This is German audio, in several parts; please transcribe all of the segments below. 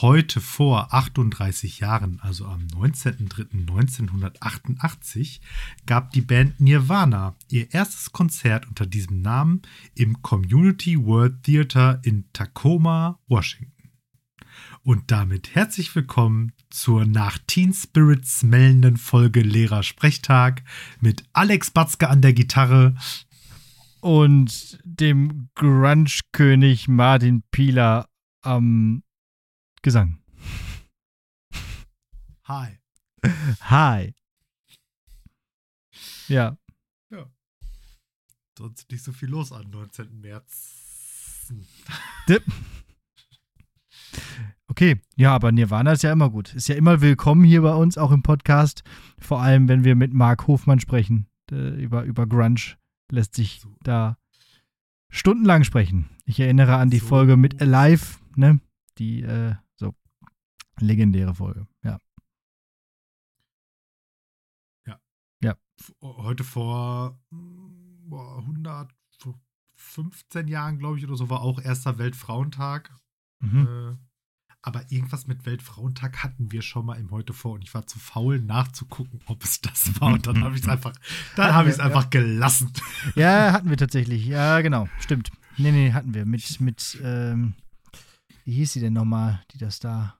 Heute vor 38 Jahren, also am 19.03.1988, gab die Band Nirvana ihr erstes Konzert unter diesem Namen im Community World Theater in Tacoma, Washington. Und damit herzlich willkommen zur nach Teen Spirit smellenden Folge Lehrer-Sprechtag mit Alex Batzke an der Gitarre und dem Grunge-König Martin Pieler am Gesang. Hi. Hi. Ja. Sonst nicht so viel los am 19. März. Okay, ja, aber Nirvana ist ja immer gut. Ist ja immer willkommen hier bei uns, auch im Podcast. Vor allem, wenn wir mit Mark Hofmann sprechen. Über Grunge lässt sich da stundenlang sprechen. Ich erinnere an die Folge mit Alive, ne? Die, legendäre Folge, ja. Ja. Heute vor 115 Jahren, glaube ich, oder so, war auch erster Weltfrauentag. Aber irgendwas mit Weltfrauentag hatten wir schon mal im Heute vor und ich war zu faul nachzugucken, ob es das war. Und dann habe ich es einfach gelassen. Ja, hatten wir tatsächlich. Ja, genau, stimmt. Nee, hatten wir. Mit wie hieß sie denn nochmal, die das da,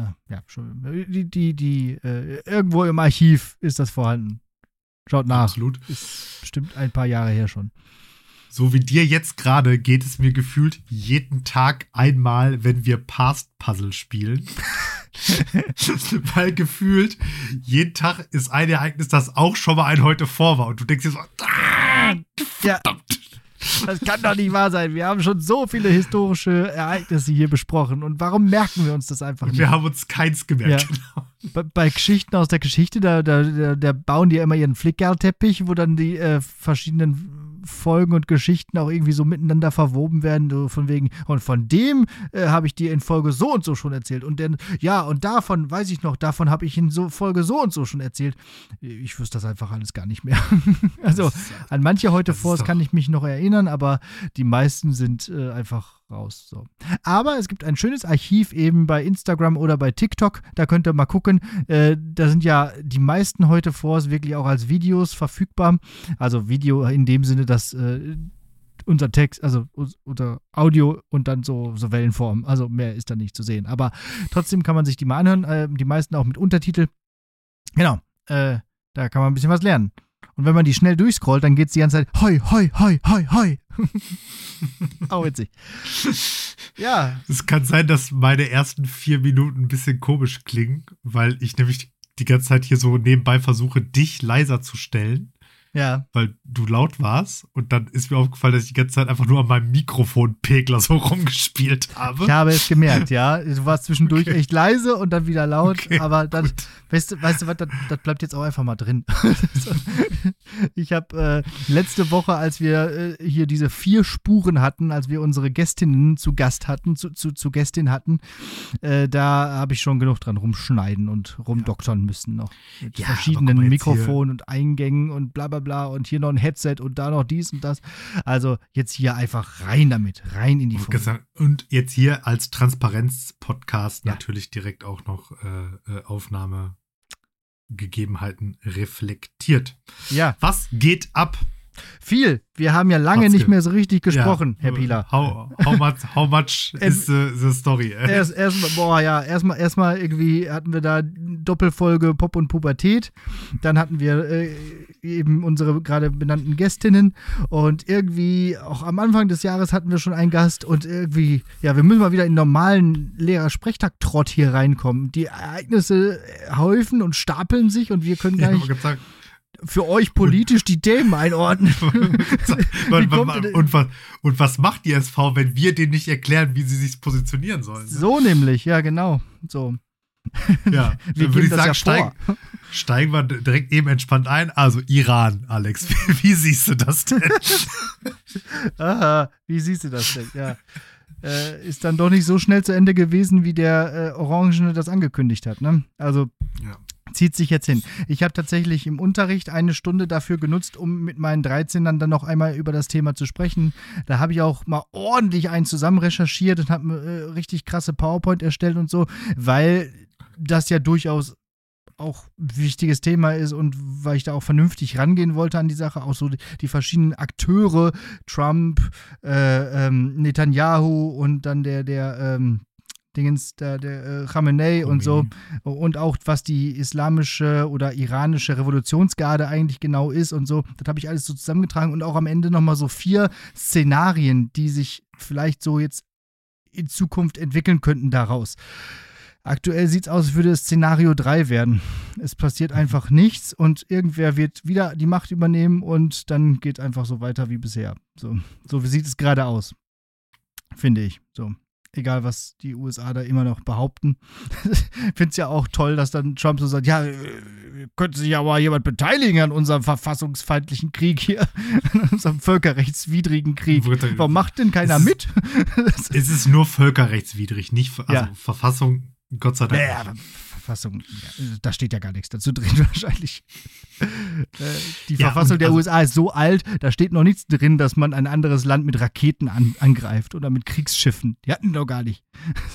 irgendwo im Archiv ist das vorhanden. Schaut nach. Absolut. Ist bestimmt ein paar Jahre her schon. So wie dir jetzt gerade geht es mir gefühlt jeden Tag einmal, wenn wir Past-Puzzle spielen. Weil gefühlt jeden Tag ist ein Ereignis, das auch schon mal ein Heute vor war. Und du denkst dir so, verdammt. Das kann doch nicht wahr sein. Wir haben schon so viele historische Ereignisse hier besprochen. Und warum merken wir uns das einfach nicht? Wir haben uns keins gemerkt. Ja. Genau. Bei Geschichten aus der Geschichte, da bauen die ja immer ihren Flickerlteppich, wo dann die verschiedenen Folgen und Geschichten auch irgendwie so miteinander verwoben werden, so von wegen, und von dem habe ich dir in Folge so und so schon erzählt. Und dann, ja, und davon, weiß ich noch, davon habe ich in Folge so und so schon erzählt. Ich wüsste das einfach alles gar nicht mehr. Also, an manche heute vor kann ich mich noch erinnern, aber die meisten sind einfach raus. So. Aber es gibt ein schönes Archiv eben bei Instagram oder bei TikTok, da könnt ihr mal gucken. Da sind ja die meisten heute vor wirklich auch als Videos verfügbar. Also Video in dem Sinne, dass unser Text, also unter Audio und dann so Wellenform. Also mehr ist da nicht zu sehen. Aber trotzdem kann man sich die mal anhören. Die meisten auch mit Untertitel. Genau. Da kann man ein bisschen was lernen. Und wenn man die schnell durchscrollt, dann geht es die ganze Zeit hoi, hoi, hoi, hoi, hoi. Auch witzig. Ja. Es kann sein, dass meine ersten 4 Minuten ein bisschen komisch klingen, weil ich nämlich die ganze Zeit hier so nebenbei versuche, dich leiser zu stellen. Ja. Weil du laut warst und dann ist mir aufgefallen, dass ich die ganze Zeit einfach nur an meinem Mikrofonpegler so rumgespielt habe. Ich habe es gemerkt, ja. Du warst zwischendurch echt leise und dann wieder laut, aber dann, weißt du was, das bleibt jetzt auch einfach mal drin. Ich habe letzte Woche, als wir hier diese 4 Spuren hatten, als wir unsere Gästinnen zu Gast hatten, zu Gästin hatten, da habe ich schon genug dran rumschneiden und rumdoktern müssen noch. Mit verschiedenen Mikrofonen und Eingängen und bla bla bla und hier noch ein Headset und da noch dies und das. Also jetzt hier einfach rein damit, rein in die Folge. Und jetzt hier als Transparenz-Podcast natürlich direkt auch noch Aufnahmegegebenheiten reflektiert. Ja. Was geht ab? Viel. Wir haben ja lange nicht mehr so richtig gesprochen, Herr Pieler. How much is the story? Erstmal irgendwie hatten wir da Doppelfolge Pop und Pubertät. Dann hatten wir eben unsere gerade benannten Gästinnen. Und irgendwie auch am Anfang des Jahres hatten wir schon einen Gast. Und irgendwie, ja, wir müssen mal wieder in normalen Lehrer-Sprechtag-Trott hier reinkommen. Die Ereignisse häufen und stapeln sich und wir können gar nicht für euch politisch die Themen einordnen. Und was macht die SV, wenn wir denen nicht erklären, wie sie sich positionieren sollen? So nämlich, ja genau. So. Ja, dann würde ich sagen, steigen wir direkt eben entspannt ein. Also Iran, Alex, wie siehst du das denn? Aha, wie siehst du das denn? Ja. Ist dann doch nicht so schnell zu Ende gewesen, wie der Orangene das angekündigt hat, ne? Also zieht sich jetzt hin. Ich habe tatsächlich im Unterricht eine Stunde dafür genutzt, um mit meinen 13ern dann noch einmal über das Thema zu sprechen. Da habe ich auch mal ordentlich einen zusammen recherchiert und habe richtig krasse PowerPoint erstellt und so, weil das ja durchaus auch ein wichtiges Thema ist und weil ich da auch vernünftig rangehen wollte an die Sache, auch so die verschiedenen Akteure, Trump, Netanyahu und dann der Khamenei und so und auch was die islamische oder iranische Revolutionsgarde eigentlich genau ist und so, das habe ich alles so zusammengetragen und auch am Ende nochmal so 4 Szenarien, die sich vielleicht so jetzt in Zukunft entwickeln könnten daraus. Aktuell sieht es aus, als würde es Szenario 3 werden. Es passiert einfach nichts und irgendwer wird wieder die Macht übernehmen und dann geht einfach so weiter wie bisher. So sieht es gerade aus, finde ich. So, egal was die USA da immer noch behaupten. Ich finde es ja auch toll, dass dann Trump so sagt, ja, könnte sich aber jemand beteiligen an unserem verfassungsfeindlichen Krieg hier, an unserem völkerrechtswidrigen Krieg. Warum macht denn keiner mit? Es ist nur völkerrechtswidrig, nicht Verfassung. Gott sei Dank. Naja, Verfassung, da steht ja gar nichts dazu drin wahrscheinlich. Die Verfassung der USA ist so alt, da steht noch nichts drin, dass man ein anderes Land mit Raketen angreift oder mit Kriegsschiffen. Die hatten doch gar nicht.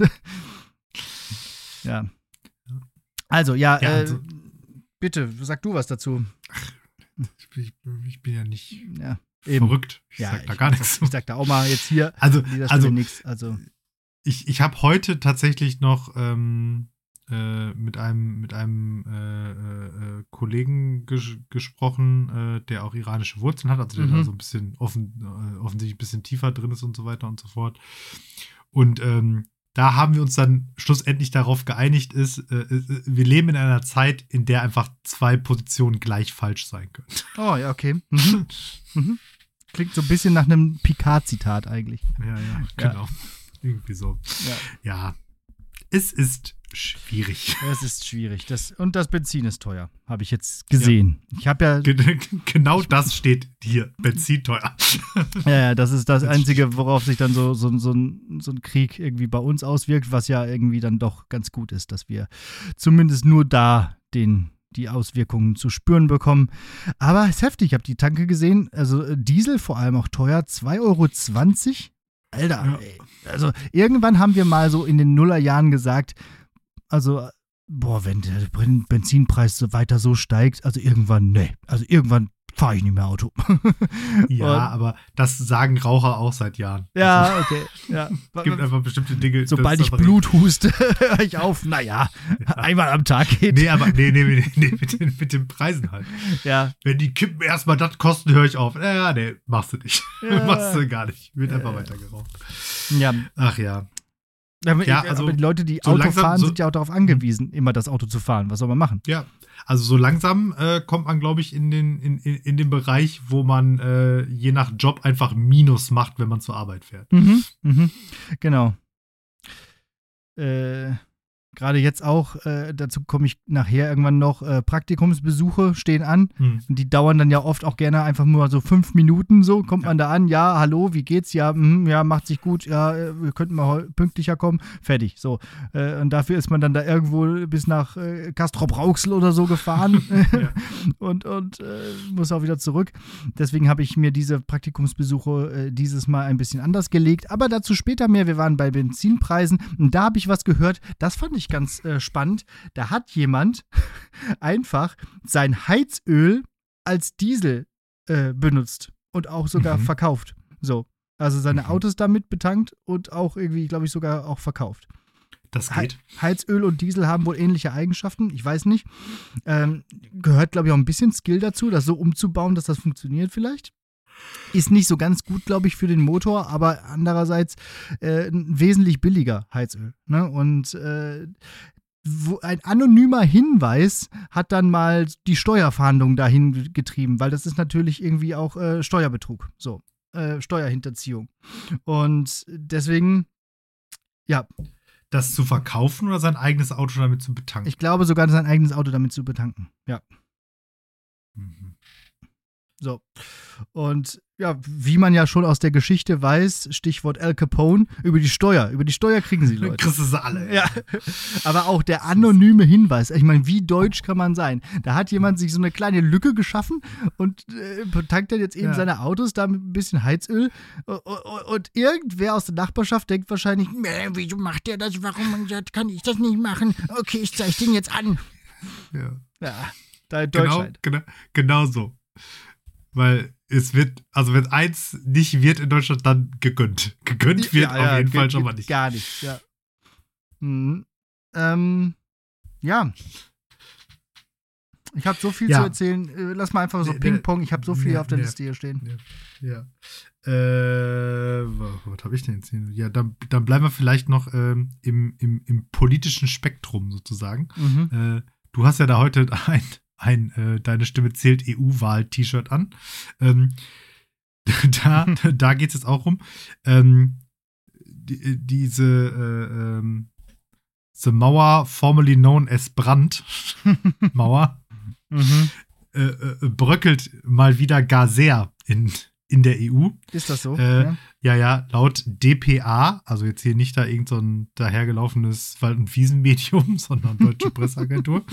Ja. Also, bitte, sag du was dazu. Ich bin ja nicht eben verrückt. Ich sag da gar nichts. Ich sag da auch mal jetzt hier nichts. Also Ich habe heute tatsächlich noch mit einem Kollegen gesprochen, der auch iranische Wurzeln hat, also der da so ein bisschen offensichtlich ein bisschen tiefer drin ist und so weiter und so fort. Und da haben wir uns dann schlussendlich darauf geeinigt, wir leben in einer Zeit, in der einfach 2 Positionen gleich falsch sein können. Oh, ja, okay. Klingt so ein bisschen nach einem Picard-Zitat eigentlich. Ja, genau. Irgendwie so. Ja. Es ist schwierig. Es ist schwierig. Und das Benzin ist teuer, habe ich jetzt gesehen. Ja. Ich habe ja genau das steht hier. Benzin teuer. Ja, das ist das Einzige, worauf sich dann so ein Krieg irgendwie bei uns auswirkt, was ja irgendwie dann doch ganz gut ist, dass wir zumindest nur da die Auswirkungen zu spüren bekommen. Aber es ist heftig. Ich habe die Tanke gesehen. Also Diesel vor allem auch teuer. 2,20 €. Alter, ey. Also irgendwann haben wir mal so in den Nullerjahren gesagt, also, wenn der Benzinpreis so weiter so steigt, also irgendwann fahre ich nicht mehr Auto. Ja, aber das sagen Raucher auch seit Jahren. Ja, okay. Ja. Es gibt einfach bestimmte Dinge. Sobald ich Blut huste, höre ich auf. Naja, einmal am Tag geht. Nee, aber mit den Preisen halt. Ja. Wenn die Kippen erstmal das kosten, höre ich auf. Nee, machst du nicht. Machst du gar nicht. Wird einfach weiter geraucht. Ja. Ach ja. Aber die Leute, die Auto fahren, sind ja auch darauf angewiesen, immer das Auto zu fahren. Was soll man machen? Ja, also so langsam kommt man, glaube ich, in den Bereich, wo man je nach Job einfach Minus macht, wenn man zur Arbeit fährt. Genau. Gerade jetzt auch, dazu komme ich nachher irgendwann noch, Praktikumsbesuche stehen an. Und die dauern dann ja oft auch gerne einfach nur so 5 Minuten so. Kommt man da an, ja, hallo, wie geht's? Ja, macht sich gut, ja, wir könnten mal pünktlicher kommen. Fertig, so. Und dafür ist man dann da irgendwo bis nach Castrop-Rauxel oder so gefahren und muss auch wieder zurück. Deswegen habe ich mir diese Praktikumsbesuche dieses Mal ein bisschen anders gelegt. Aber dazu später mehr. Wir waren bei Benzinpreisen und da habe ich was gehört, das fand ich ganz spannend. Da hat jemand einfach sein Heizöl als Diesel benutzt und auch sogar verkauft. So. Also seine Autos damit betankt und auch irgendwie, glaube ich, sogar auch verkauft. Das geht. Heizöl und Diesel haben wohl ähnliche Eigenschaften. Ich weiß nicht. Gehört, glaube ich, auch ein bisschen Skill dazu, das so umzubauen, dass das funktioniert vielleicht. Ist nicht so ganz gut, glaube ich, für den Motor, aber andererseits wesentlich billiger Heizöl. Ne? Und ein anonymer Hinweis hat dann mal die Steuerfahndung dahin getrieben, weil das ist natürlich irgendwie auch Steuerbetrug, so Steuerhinterziehung. Und deswegen, ja. Das zu verkaufen oder sein eigenes Auto damit zu betanken? Ich glaube sogar, sein eigenes Auto damit zu betanken, ja. So. Und ja, wie man ja schon aus der Geschichte weiß, Stichwort Al Capone, über die Steuer kriegen sie Leute. Kriegst du sie alle. Ja, aber auch der anonyme Hinweis. Ich meine, wie deutsch kann man sein? Da hat jemand sich so eine kleine Lücke geschaffen und tankt dann jetzt eben seine Autos da mit ein bisschen Heizöl. Und irgendwer aus der Nachbarschaft denkt wahrscheinlich, wieso macht der das? Warum kann ich das nicht machen? Okay, ich zeige den jetzt an. Ja, da in Deutschland. Genau so. Weil es wird, also wenn eins nicht wird in Deutschland, dann gegönnt. Gegönnt wird auf jeden Fall schon mal nicht. Gar nicht, ja. Ja. Ich habe so viel zu erzählen. Lass mal einfach so Ping-Pong. Ich habe so viel auf der Liste hier stehen. Ja. Was habe ich denn jetzt hier? Ja, dann bleiben wir vielleicht noch im politischen Spektrum sozusagen. Du hast ja da heute ein Deine Stimme zählt EU-Wahl-T-Shirt an. Da geht es jetzt auch um diese Mauer, formerly known as Brand-Mauer, bröckelt mal wieder gar sehr in der EU. Ist das so? Ja, laut DPA, also jetzt hier nicht da irgend so ein dahergelaufenes Wald- und Wiesenmedium, sondern Deutsche Presseagentur,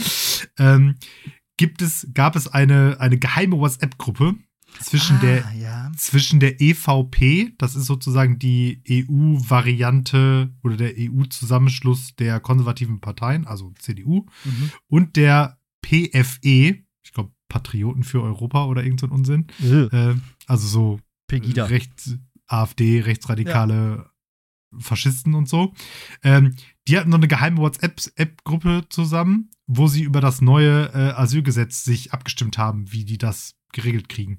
gab es eine geheime WhatsApp-Gruppe zwischen der EVP, das ist sozusagen die EU-Variante oder der EU-Zusammenschluss der konservativen Parteien, also CDU, und der PFE, ich glaube Patrioten für Europa oder irgend so ein Unsinn. Also so Pegida. AfD, rechtsradikale Faschisten und so. Die hatten noch eine geheime WhatsApp-Gruppe zusammen, wo sie über das neue Asylgesetz sich abgestimmt haben, wie die das geregelt kriegen.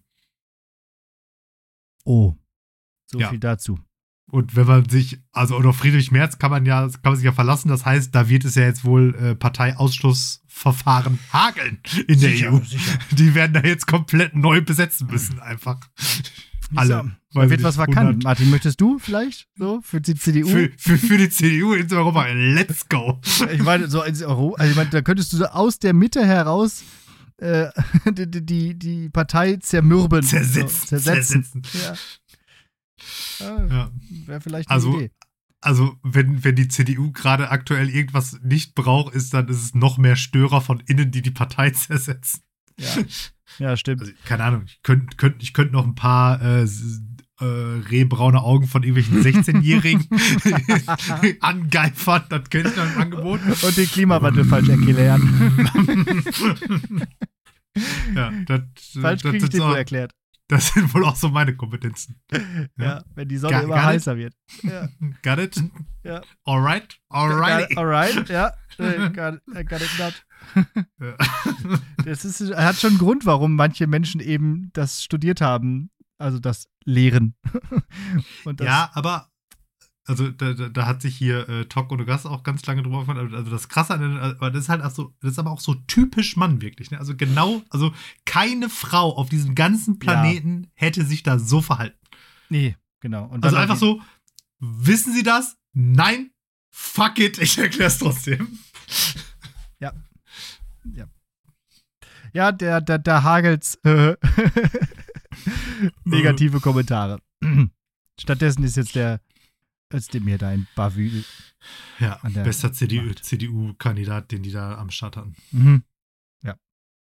Oh, so viel dazu. Und wenn man sich, also oder Friedrich Merz kann man sich ja verlassen, das heißt, da wird es ja jetzt wohl Parteiausschlussverfahren hageln in der EU. Sicher. Die werden da jetzt komplett neu besetzen müssen, einfach. Alle. Da wird was vakant. Martin, möchtest du vielleicht so für die CDU? Für die CDU in Europa. Let's go. Ich meine, so ins Euro, also ich meine, da könntest du so aus der Mitte heraus die Partei zermürben. Zersetzen. Ja. Wäre vielleicht eine Idee. Also, wenn die CDU gerade aktuell irgendwas nicht braucht, dann ist es noch mehr Störer von innen, die Partei zersetzen. Ja, stimmt. Also, keine Ahnung, ich könnte noch ein paar rehbraune Augen von irgendwelchen 16-Jährigen angeifern, das könnte ich noch im Angebot. Und den Klimawandel falsch erklären. Falsch kriege ich den so erklärt. Das sind wohl auch so meine Kompetenzen. Ja, wenn die Sonne immer heißer wird. Ja. Got it? Ja. Alright, ja. Got it not. Hat schon einen Grund, warum manche Menschen eben das studiert haben, also das Lehren. Und das aber also da hat sich hier Tok und Gas auch ganz lange drüber gefreut. Also das Krasse an das ist halt auch so, das ist aber auch so typisch Mann wirklich. Ne? Also also keine Frau auf diesem ganzen Planeten hätte sich da so verhalten. Nee, genau. Und also einfach so, wissen Sie das? Nein, fuck it, ich erkläre es trotzdem. Ja. Ja, da hagelt's negative Kommentare. Stattdessen ist jetzt mir da ein Bavü. Ja, bester CDU-Kandidat, den die da am Start hatten. Ja.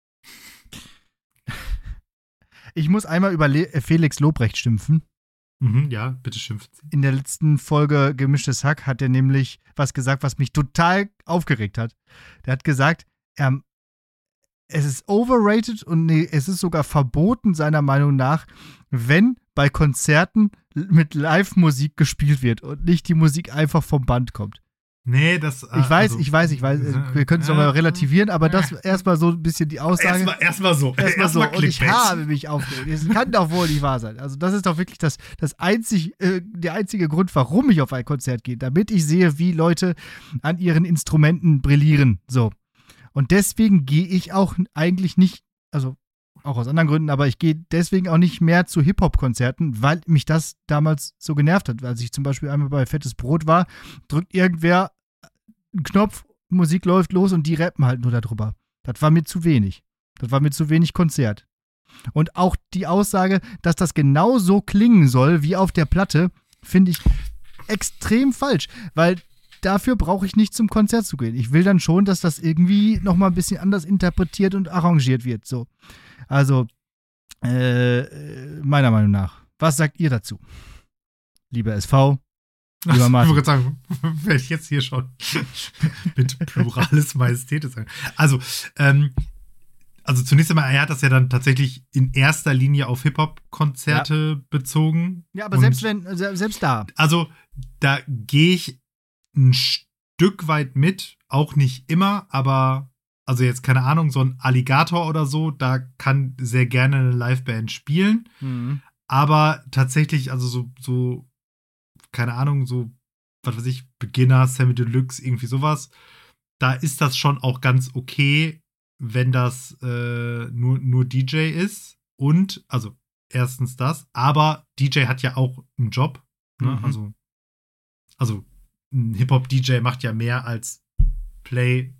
Ich muss einmal über Felix Lobrecht schimpfen. Ja, bitte schimpft. In der letzten Folge Gemischtes Hack hat er nämlich was gesagt, was mich total aufgeregt hat. Der hat gesagt, es ist overrated und es ist sogar verboten, seiner Meinung nach, wenn bei Konzerten mit Live-Musik gespielt wird und nicht die Musik einfach vom Band kommt. Nee, das... Ich weiß. Wir können es nochmal relativieren, aber das erstmal so ein bisschen die Aussage. Erstmal so. Und ich habe mich aufgeregt. Das kann doch wohl nicht wahr sein. Also das ist doch wirklich der einzige Grund, warum ich auf ein Konzert gehe, damit ich sehe, wie Leute an ihren Instrumenten brillieren. So. Und deswegen gehe ich auch eigentlich nicht, also auch aus anderen Gründen, aber ich gehe deswegen auch nicht mehr zu Hip-Hop-Konzerten, weil mich das damals so genervt hat. Als ich zum Beispiel einmal bei Fettes Brot war, drückt irgendwer einen Knopf, Musik läuft los und die rappen halt nur darüber. Das war mir zu wenig. Das war mir zu wenig Konzert. Und auch die Aussage, dass das genau so klingen soll wie auf der Platte, finde ich extrem falsch, weil dafür brauche ich nicht zum Konzert zu gehen. Ich will dann schon, dass das irgendwie nochmal ein bisschen anders interpretiert und arrangiert wird. So. Also, meiner Meinung nach. Was sagt ihr dazu? Lieber SV, lieber Martin. Ich wollte gerade sagen, werde ich jetzt hier schon mit Pluralis Majestätis sagen. Also zunächst einmal, er hat das ja dann tatsächlich in erster Linie auf Hip-Hop-Konzerte bezogen. Ja, aber selbst da. Also, da gehe ich ein Stück weit mit, auch nicht immer, aber also jetzt keine Ahnung, so ein Alligator oder so, da kann sehr gerne eine Liveband spielen. Mhm. Aber tatsächlich, also so, keine Ahnung, so, was weiß ich, Beginner, Sammy Deluxe, irgendwie sowas, da ist das schon auch ganz okay, wenn das nur DJ ist. Und, also, erstens das, aber DJ hat ja auch einen Job. Ne? Mhm. Also ein Hip-Hop-DJ macht ja mehr als Play,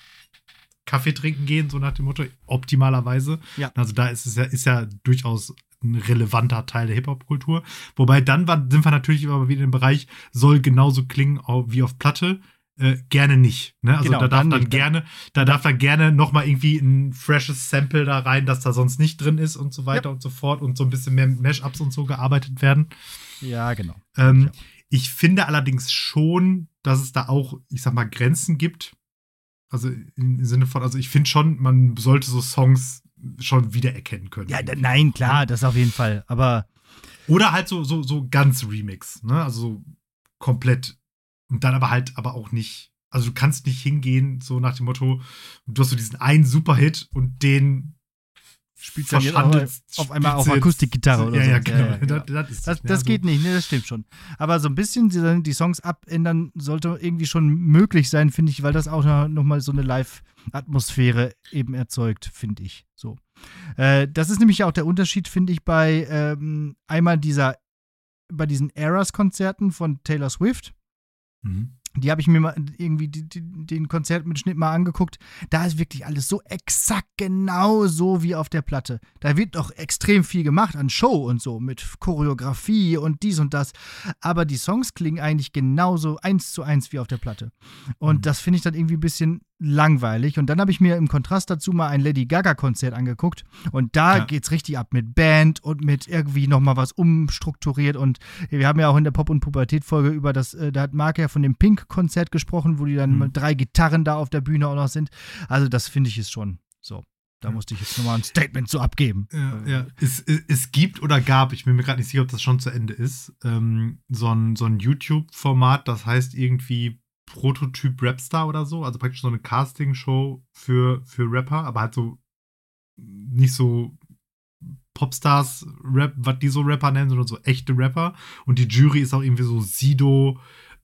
Kaffee trinken gehen, so nach dem Motto, optimalerweise. Ja. Also da ist ja durchaus ein relevanter Teil der Hip-Hop-Kultur. Wobei dann sind wir natürlich aber wieder im Bereich, soll genauso klingen wie auf Platte. Gerne nicht. Ne? Also Genau, da darf dann gerne noch mal irgendwie ein freshes Sample da rein, das da sonst nicht drin ist und so weiter und so fort und so ein bisschen mehr mit Mashups und so gearbeitet werden. Ja, genau. Ich finde allerdings schon, dass es da auch, ich sag mal, Grenzen gibt. Also im Sinne von, also ich finde schon, man sollte so Songs schon wiedererkennen können. Ja, nein, klar, das auf jeden Fall. Aber oder halt so ganz Remix, ne? Also so komplett. Und dann aber auch nicht. Also du kannst nicht hingehen, so nach dem Motto, du hast so diesen einen Superhit und den spielst dann jetzt auf einmal auf Akustikgitarre oder so. Ja, genau. Ja, genau. Das geht nicht, ne, das stimmt schon. Aber so ein bisschen die Songs abändern sollte irgendwie schon möglich sein, finde ich, weil das auch nochmal so eine Live-Atmosphäre eben erzeugt, finde ich. So. Das ist nämlich auch der Unterschied, finde ich, bei einmal bei diesen Eras-Konzerten von Taylor Swift. Mhm. Die habe ich mir mal irgendwie den Konzertmitschnitt mal angeguckt. Da ist wirklich alles so exakt genau so wie auf der Platte. Da wird doch extrem viel gemacht an Show und so mit Choreografie und dies und das. Aber die Songs klingen eigentlich genauso 1:1 wie auf der Platte. Und das finde ich dann irgendwie ein bisschen langweilig. Und dann habe ich mir im Kontrast dazu mal ein Lady Gaga-Konzert angeguckt. Und da geht's richtig ab mit Band und mit irgendwie nochmal was umstrukturiert. Und wir haben ja auch in der Pop- und Pubertät-Folge über da hat Marc ja von dem Pink-Konzert gesprochen, wo die dann mit 3 Gitarren da auf der Bühne auch noch sind. Also das finde ich ist schon so. Da musste ich jetzt nochmal ein Statement zu abgeben. Ja. Es gibt oder gab, ich bin mir gerade nicht sicher, ob das schon zu Ende ist, so ein YouTube-Format, das heißt irgendwie Prototyp Rapstar oder so, also praktisch so eine Casting-Show für Rapper, aber halt so nicht so Popstars-Rap, was die so Rapper nennen, sondern so echte Rapper. Und die Jury ist auch irgendwie so Sido,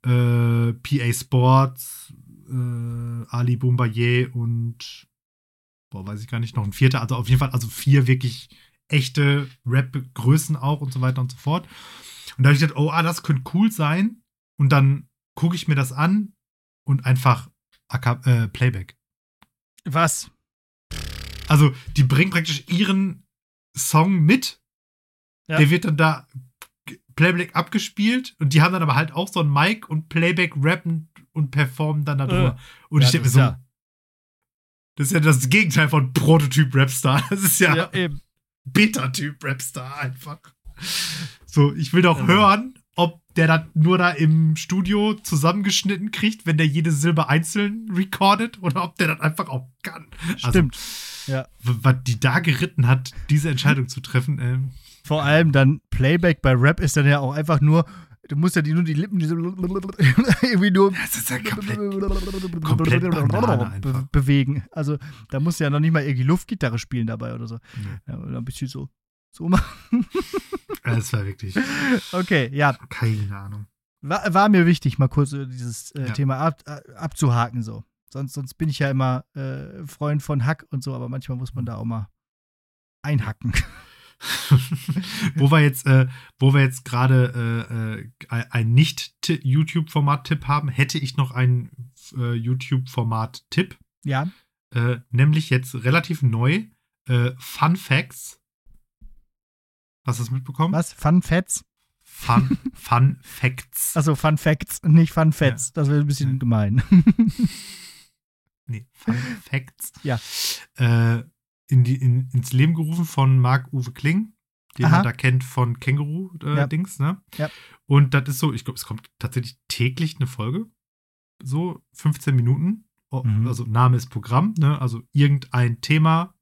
PA Sports, Ali Boumbaye und weiß ich gar nicht, noch ein vierter, also auf jeden Fall, also 4 wirklich echte Rap-Größen auch und so weiter und so fort. Und da habe ich gedacht, das könnte cool sein. Und dann gucke ich mir das an und einfach Playback. Was? Also, die bringen praktisch ihren Song mit. Ja. Der wird dann da Playback abgespielt und die haben dann aber halt auch so ein Mic und Playback rappen und performen dann da drüber. Und ich denke mir so, das ist ja das Gegenteil von Prototyp Rapstar. Das ist ja Beta-Typ Rapstar einfach. So, ich will doch hören, ob der das nur da im Studio zusammengeschnitten kriegt, wenn der jede Silbe einzeln recordet oder ob der das einfach auch kann. Stimmt. Also, was die da geritten hat, diese Entscheidung zu treffen. Vor allem dann Playback bei Rap ist dann ja auch einfach nur, du musst ja nur die Lippen irgendwie nur das ist ja komplett Banane bewegen. Also da musst du ja noch nicht mal irgendwie Luftgitarre spielen dabei oder so. Ja, oder ein bisschen so machen. Das war wirklich. Okay, ja. Keine Ahnung. War mir wichtig, mal kurz dieses Thema abzuhaken so. Sonst bin ich ja immer Freund von Hack und so, aber manchmal muss man da auch mal einhacken. Wo wir jetzt gerade ein Nicht-YouTube-Format-Tipp haben, hätte ich noch einen YouTube-Format-Tipp. Ja. Nämlich jetzt relativ neu Fun Facts Hast du das mitbekommen? Was? Fun Facts? Fun Facts. Also Fun Facts, nicht Fun Facts. Ja. Das wäre ein bisschen gemein. Nee, Fun Facts. Ja. Ins Leben gerufen von Marc-Uwe Kling, den man da kennt von Känguru-Dings, ne? Ja. Und das ist so, ich glaube, es kommt tatsächlich täglich eine Folge. So 15 Minuten. Also Name ist Programm, ne? Also irgendein Thema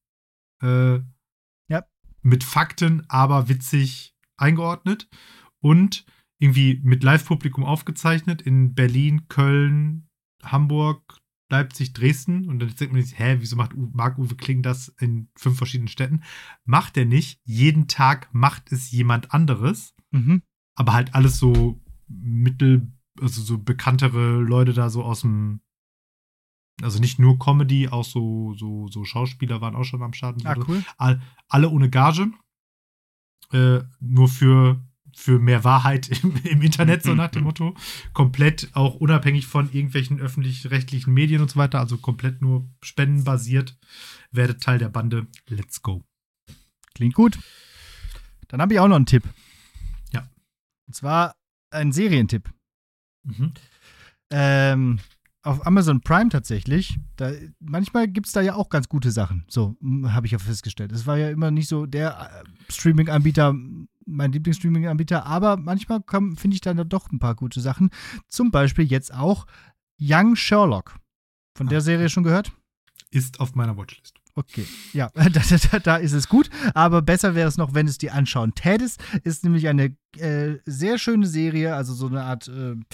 mit Fakten, aber witzig eingeordnet. Und irgendwie mit Live-Publikum aufgezeichnet in Berlin, Köln, Hamburg, Leipzig, Dresden. Und dann denkt man sich, wieso macht Marc-Uwe Kling das in 5 verschiedenen Städten? Macht er nicht. Jeden Tag macht es jemand anderes. Aber halt alles so also so bekanntere Leute da so aus dem, also nicht nur Comedy, auch so Schauspieler waren auch schon am Start. Cool. Alle ohne Gage. Nur für mehr Wahrheit im Internet, so nach dem Motto. Komplett auch unabhängig von irgendwelchen öffentlich-rechtlichen Medien und so weiter. Also komplett nur spendenbasiert. Werdet Teil der Bande. Let's go. Klingt gut. Dann habe ich auch noch einen Tipp. Ja. Und zwar ein Serientipp. Auf Amazon Prime tatsächlich. Manchmal gibt es da ja auch ganz gute Sachen. So, habe ich ja festgestellt. Es war ja immer nicht so der Streaming-Anbieter, mein Lieblingsstreaming-Anbieter, aber manchmal finde ich da doch ein paar gute Sachen. Zum Beispiel jetzt auch Young Sherlock. Von der Serie schon gehört? Ist auf meiner Watchlist. Okay, ja, da ist es gut, aber besser wäre es noch, wenn du es dir anschauen tätest. Ist nämlich eine sehr schöne Serie, also so eine Art,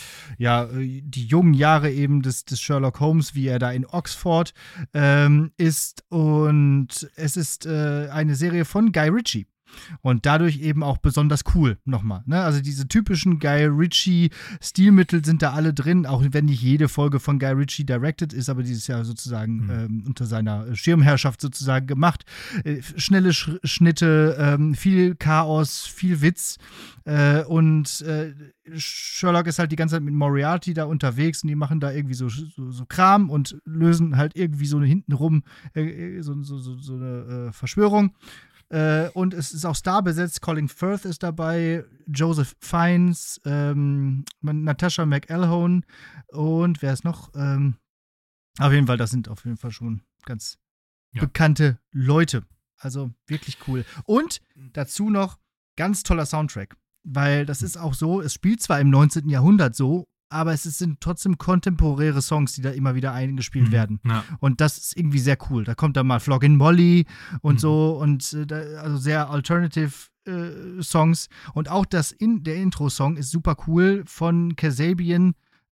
die jungen Jahre eben des Sherlock Holmes, wie er da in Oxford ist. Und es ist eine Serie von Guy Ritchie. Und dadurch eben auch besonders cool nochmal. Ne? Also diese typischen Guy Ritchie-Stilmittel sind da alle drin, auch wenn nicht jede Folge von Guy Ritchie directed ist, aber dieses Jahr sozusagen unter seiner Schirmherrschaft sozusagen gemacht. Schnelle Schnitte, viel Chaos, viel Witz. Und Sherlock ist halt die ganze Zeit mit Moriarty da unterwegs und die machen da irgendwie so Kram und lösen halt irgendwie so hintenrum so eine Verschwörung. Und es ist auch starbesetzt. Colin Firth ist dabei, Joseph Fiennes, Natasha McElhone und wer ist noch? Auf jeden Fall, das sind auf jeden Fall schon ganz bekannte Leute. Also wirklich cool. Und dazu noch ganz toller Soundtrack. Weil das ist auch so, es spielt zwar im 19. Jahrhundert so, aber es sind trotzdem kontemporäre Songs, die da immer wieder eingespielt werden. Ja. Und das ist irgendwie sehr cool. Da kommt dann mal Floggin' Molly und so und also sehr alternative Songs. Und auch der Intro-Song ist super cool von Kasabian,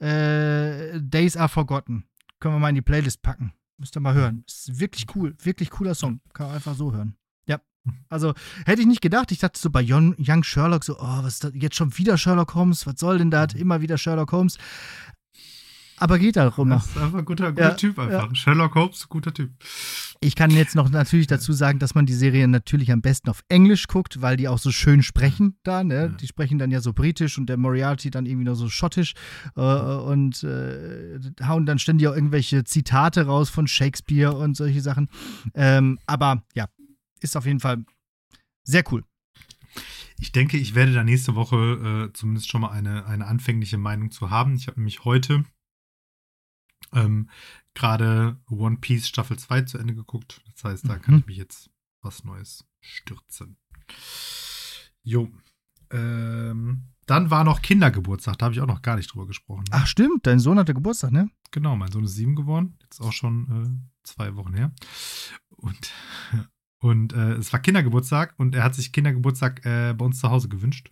Days Are Forgotten. Können wir mal in die Playlist packen. Müsst ihr mal hören. Ist wirklich cool. Wirklich cooler Song. Kann man einfach so hören. Ja. Also, hätte ich nicht gedacht. Ich dachte so bei Young Sherlock so, was ist das? Jetzt schon wieder Sherlock Holmes? Was soll denn das? Immer wieder Sherlock Holmes. Aber geht darum. Das ist einfach ein guter Typ einfach. Ja. Sherlock Holmes, guter Typ. Ich kann jetzt noch natürlich dazu sagen, dass man die Serie natürlich am besten auf Englisch guckt, weil die auch so schön sprechen da, ne? Ja. Die sprechen dann ja so britisch und der Moriarty dann irgendwie noch so schottisch und hauen dann ständig auch irgendwelche Zitate raus von Shakespeare und solche Sachen. Aber ja, ist auf jeden Fall sehr cool. Ich denke, ich werde da nächste Woche zumindest schon mal eine anfängliche Meinung zu haben. Ich habe nämlich heute gerade One Piece Staffel 2 zu Ende geguckt. Das heißt, da kann ich mich jetzt was Neues stürzen. Jo. Dann war noch Kindergeburtstag. Da habe ich auch noch gar nicht drüber gesprochen. Ach stimmt, dein Sohn hatte Geburtstag, ne? Genau, mein Sohn ist 7 geworden. Jetzt auch schon 2 Wochen her. Und es war Kindergeburtstag und er hat sich Kindergeburtstag bei uns zu Hause gewünscht.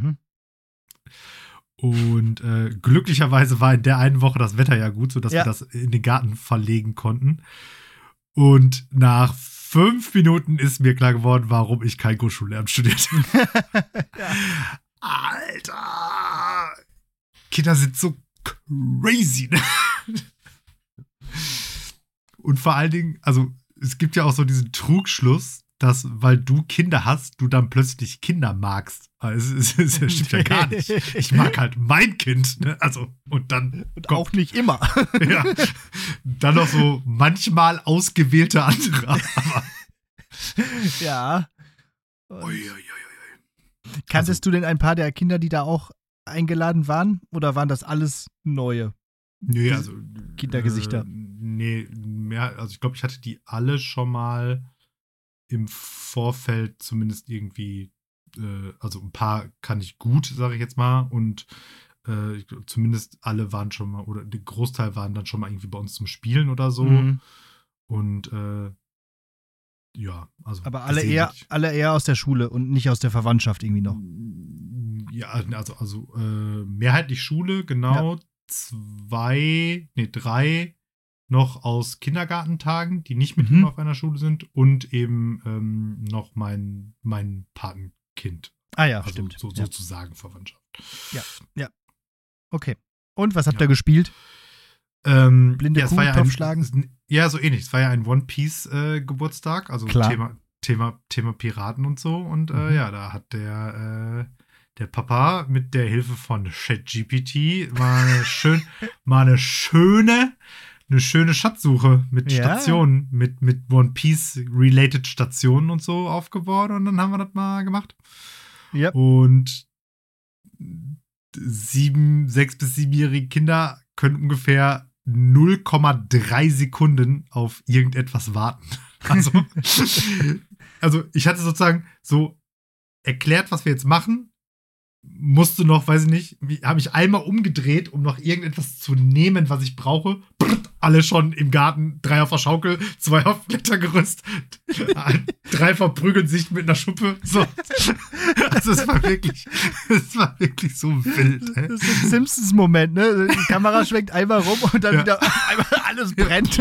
Und glücklicherweise war in der einen Woche das Wetter ja gut, sodass wir das in den Garten verlegen konnten. Und nach 5 Minuten ist mir klar geworden, warum ich kein Grundschullehramt studiert habe. Alter! Kinder sind so crazy. Und vor allen Dingen, also es gibt ja auch so diesen Trugschluss, dass, weil du Kinder hast, du dann plötzlich Kinder magst. Also, das stimmt ja gar nicht. Ich mag halt mein Kind, ne? Also, und dann. Und auch nicht immer. Ja. Dann noch so manchmal ausgewählte andere. Aber ja. Kanntest du denn ein paar der Kinder, die da auch eingeladen waren? Oder waren das alles neue Nee, also Kindergesichter? Nee, mehr, also ich glaube, ich hatte die alle schon mal im Vorfeld zumindest irgendwie, also ein paar kann ich gut, sage ich jetzt mal, und ich glaub, zumindest alle waren schon mal, oder der Großteil waren dann schon mal irgendwie bei uns zum Spielen oder so. Mhm. Und ja, also. Aber gesehen hatte ich- alle eher aus der Schule und nicht aus der Verwandtschaft irgendwie noch. Ja, also mehrheitlich Schule, genau. Drei noch aus Kindergartentagen, die nicht mit Mhm. ihm auf einer Schule sind, und eben noch mein Patenkind. Ah ja, Also stimmt. Ja. sozusagen Verwandtschaft. Okay. Und was habt Ja. ihr gespielt? Blinde ja, es Kuh, war ja Topf schlagen? Ja, so ähnlich. Es war ja ein One Piece Geburtstag, also Klar. Thema Piraten und so. Und Mhm. ja, da hat der Papa mit der Hilfe von ChatGPT mal eine schöne Schatzsuche mit Ja. Stationen, mit One Piece-related Stationen und so aufgebaut, und dann haben wir das mal gemacht. Ja. Und 6- bis 7-jährige Kinder können ungefähr 0,3 Sekunden auf irgendetwas warten. Also ich hatte sozusagen so erklärt, was wir jetzt machen, musste noch, weiß ich nicht, habe ich einmal umgedreht, um noch irgendetwas zu nehmen, was ich brauche. Alle schon im Garten, 3 auf der Schaukel, 2 auf dem Klettergerüst, 3 verprügeln sich mit einer Schuppe. So. Also es war wirklich so wild. Ey. Das ist ein Simpsons-Moment, ne? Die Kamera schwenkt einmal rum und dann Ja. wieder einmal alles brennt.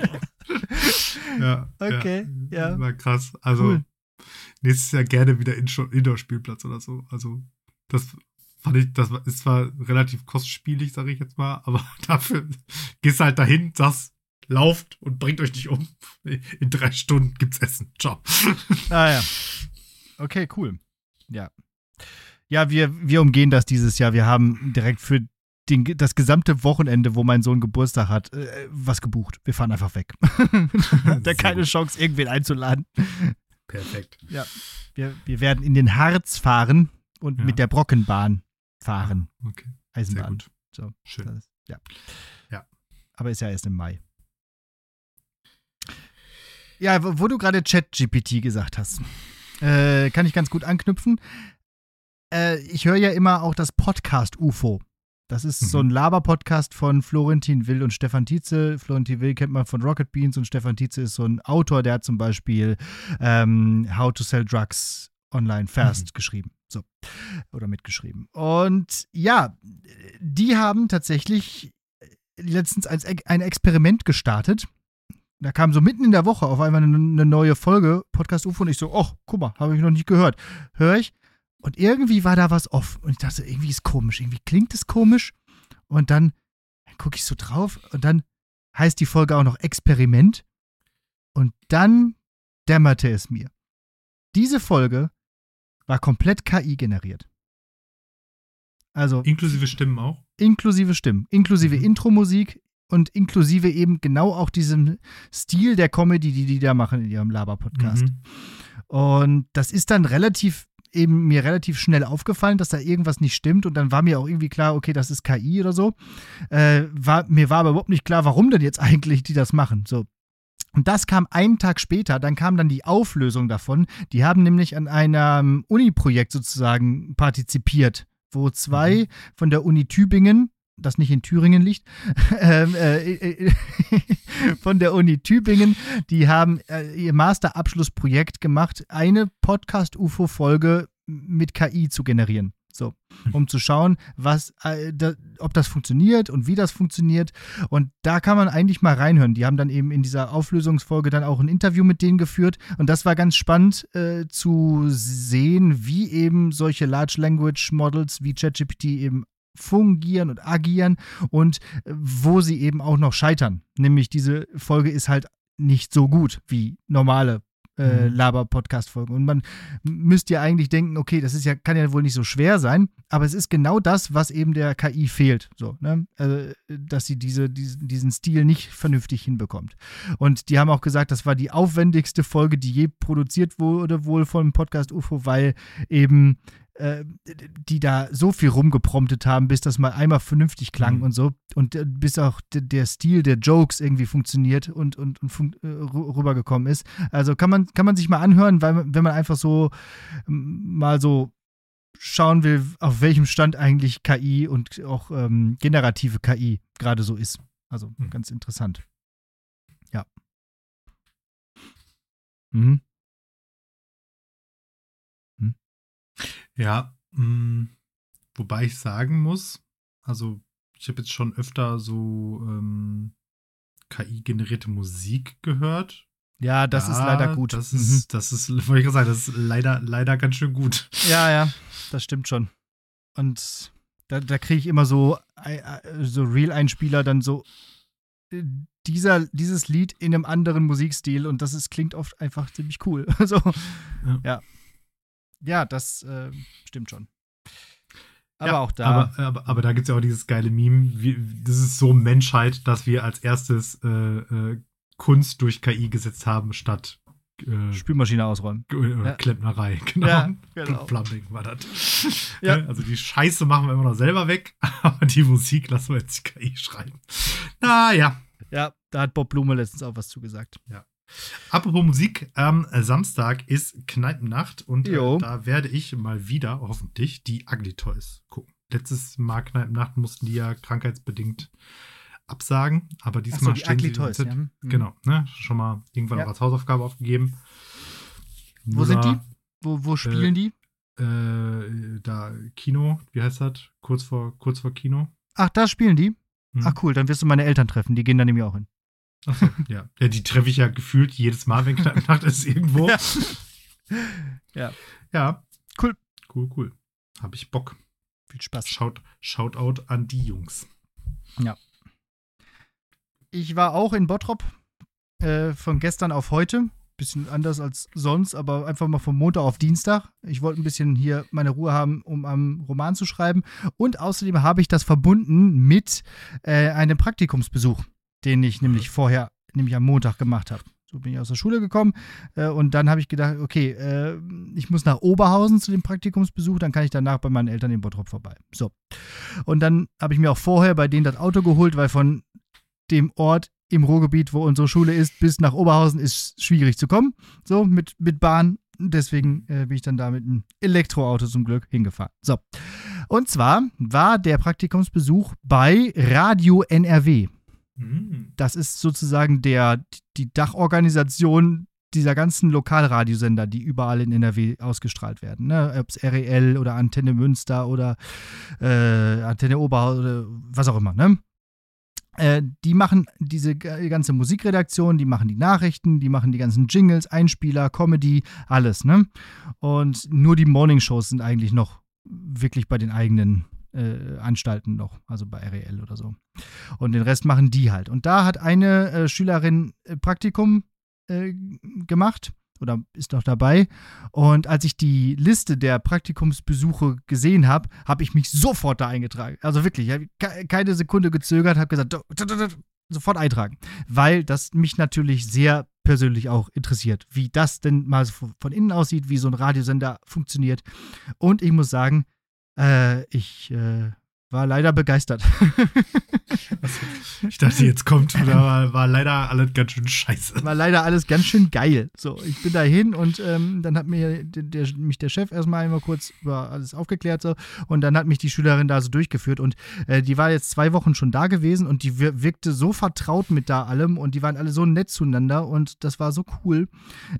Ja. Okay, ja. War krass. Also Cool. nächstes Jahr gerne wieder Indoor-Spielplatz oder so. Also das ist zwar relativ kostspielig, sage ich jetzt mal, aber dafür gehst halt dahin, sagst, lauft und bringt euch nicht um. In 3 Stunden gibt's Essen. Ciao. Ah ja. Okay, cool. Ja. Ja, wir umgehen das dieses Jahr. Wir haben direkt für das gesamte Wochenende, wo mein Sohn Geburtstag hat, was gebucht. Wir fahren einfach weg. Da keine Chance, irgendwen einzuladen. Perfekt. Ja. Wir werden in den Harz fahren und Ja. mit der Brockenbahn fahren. Okay. Sehr Eisenbahn. gut. So, Schön. das ist, ja. Ja. Aber ist ja erst im Mai. Ja, wo du gerade ChatGPT gesagt hast, kann ich ganz gut anknüpfen. Ich höre ja immer auch das Podcast UFO. Das ist so ein Laber-Podcast von Florentin Will und Stefan Tietze. Florentin Will kennt man von Rocket Beans und Stefan Tietze ist so ein Autor, der hat zum Beispiel How to Sell Drugs Online Fast geschrieben. So. Oder mitgeschrieben. Und ja, die haben tatsächlich letztens ein Experiment gestartet. Da kam so mitten in der Woche auf einmal eine neue Folge, Podcast UFO, und ich so, oh, guck mal, habe ich noch nicht gehört. Hör ich. Und irgendwie war da was off. Und ich dachte, irgendwie ist komisch, irgendwie klingt es komisch. Und dann gucke ich so drauf und dann heißt die Folge auch noch Experiment. Und dann dämmerte es mir. Diese Folge war komplett KI generiert. Also Inklusive Stimmen auch? inklusive Stimmen, inklusive Intro-Musik und inklusive eben genau auch diesem Stil der Comedy, die da machen in ihrem Laber-Podcast. Und das ist dann mir relativ schnell aufgefallen, dass da irgendwas nicht stimmt, und dann war mir auch irgendwie klar, okay, das ist KI oder so. Mir war aber überhaupt nicht klar, warum denn jetzt eigentlich die das machen. So. Und das kam einen Tag später, dann kam dann die Auflösung davon. Die haben nämlich an einem Uni-Projekt sozusagen partizipiert, wo 2 von der Uni Tübingen, das nicht in Thüringen liegt, von der Uni Tübingen, die haben ihr Masterabschlussprojekt gemacht, eine Podcast-UFO-Folge mit KI zu generieren. So, um zu schauen, ob das funktioniert und wie das funktioniert. Und da kann man eigentlich mal reinhören. Die haben dann eben in dieser Auflösungsfolge dann auch ein Interview mit denen geführt. Und das war ganz spannend zu sehen, wie eben solche Large Language Models wie ChatGPT eben fungieren und agieren und wo sie eben auch noch scheitern. Nämlich diese Folge ist halt nicht so gut wie normale Laber-Podcast-Folgen. Und man müsste ja eigentlich denken, okay, kann ja wohl nicht so schwer sein, aber es ist genau das, was eben der KI fehlt. So, ne? Dass sie diesen Stil nicht vernünftig hinbekommt. Und die haben auch gesagt, das war die aufwendigste Folge, die je produziert wurde, wohl vom Podcast UFO, weil eben die da so viel rumgepromptet haben, bis das mal einmal vernünftig klang und so. Und bis auch der Stil der Jokes irgendwie funktioniert und rübergekommen ist. Also kann man sich mal anhören, wenn man einfach so mal so schauen will, auf welchem Stand eigentlich KI und auch generative KI gerade so ist. Also ganz interessant. Ja. Mhm. Ja, wobei ich sagen muss, also ich habe jetzt schon öfter so KI-generierte Musik gehört. Ja, das ist leider gut. Das ist, wollte ich gerade sagen, das ist leider ganz schön gut. Ja, das stimmt schon. Und da kriege ich immer so Real-Einspieler dann so dieses Lied in einem anderen Musikstil und klingt oft einfach ziemlich cool. Also, ja. Ja, das stimmt schon. Aber ja, auch da. Aber da gibt es ja auch dieses geile Meme. Das ist so Menschheit, dass wir als erstes Kunst durch KI gesetzt haben, statt Spülmaschine ausräumen. Oder Klempnerei, genau. Ja, genau. Plumbing war das. Ja. Also die Scheiße machen wir immer noch selber weg, aber die Musik lassen wir jetzt die KI schreiben. Naja. Ja, da hat Bob Blume letztens auch was zugesagt. Ja. Apropos Musik, Samstag ist Kneipennacht und da werde ich mal wieder, hoffentlich, die Ugly Toys gucken. Letztes Mal Kneipennacht mussten die ja krankheitsbedingt absagen, aber diesmal die stehen Ugly sie Toys, ja. Genau, ne? Schon mal irgendwann auch als Hausaufgabe aufgegeben. Wo sind die? Wo spielen die? Da Kino, wie heißt das? Kurz vor Kino. Ach, da spielen die? Ach cool, dann wirst du meine Eltern treffen, die gehen da nämlich auch hin. Achso, ja. Ja, die treffe ich ja gefühlt jedes Mal, wenn Kneipennacht ist irgendwo. Ja. Ja. Cool. Cool. Hab ich Bock. Viel Spaß. Shoutout an die Jungs. Ja. Ich war auch in Bottrop von gestern auf heute. Bisschen anders als sonst, aber einfach mal von Montag auf Dienstag. Ich wollte ein bisschen hier meine Ruhe haben, um am Roman zu schreiben. Und außerdem habe ich das verbunden mit einem Praktikumsbesuch, den ich nämlich am Montag gemacht habe. So bin ich aus der Schule gekommen und dann habe ich gedacht, okay, ich muss nach Oberhausen zu dem Praktikumsbesuch, dann kann ich danach bei meinen Eltern in Bottrop vorbei. So. Und dann habe ich mir auch vorher bei denen das Auto geholt, weil von dem Ort im Ruhrgebiet, wo unsere Schule ist, bis nach Oberhausen ist schwierig zu kommen. So, mit Bahn. Deswegen bin ich dann da mit einem Elektroauto zum Glück hingefahren. So. Und zwar war der Praktikumsbesuch bei Radio NRW. Das ist sozusagen die Dachorganisation dieser ganzen Lokalradiosender, die überall in NRW ausgestrahlt werden. Ne? Ob es REL oder Antenne Münster oder Antenne Oberhausen oder was auch immer. Ne? Die machen diese ganze Musikredaktion, die machen die Nachrichten, die machen die ganzen Jingles, Einspieler, Comedy, alles. Ne? Und nur die Morningshows sind eigentlich noch wirklich bei den eigenen Anstalten noch, also bei REL oder so. Und den Rest machen die halt. Und da hat eine Schülerin Praktikum gemacht oder ist noch dabei. Und als ich die Liste der Praktikumsbesuche gesehen habe, habe ich mich sofort da eingetragen. Also wirklich, ich habe keine Sekunde gezögert, habe gesagt, sofort eintragen. Weil das mich natürlich sehr persönlich auch interessiert, wie das denn mal so von innen aussieht, wie so ein Radiosender funktioniert. Und ich muss sagen, ich war leider begeistert. Also, ich dachte, jetzt kommt, da war leider alles ganz schön scheiße. War leider alles ganz schön geil. So, ich bin da hin und dann hat mich der Chef erstmal einmal kurz über alles aufgeklärt so, und dann hat mich die Schülerin da so durchgeführt und die war jetzt 2 Wochen schon da gewesen und die wirkte so vertraut mit da allem und die waren alle so nett zueinander und das war so cool.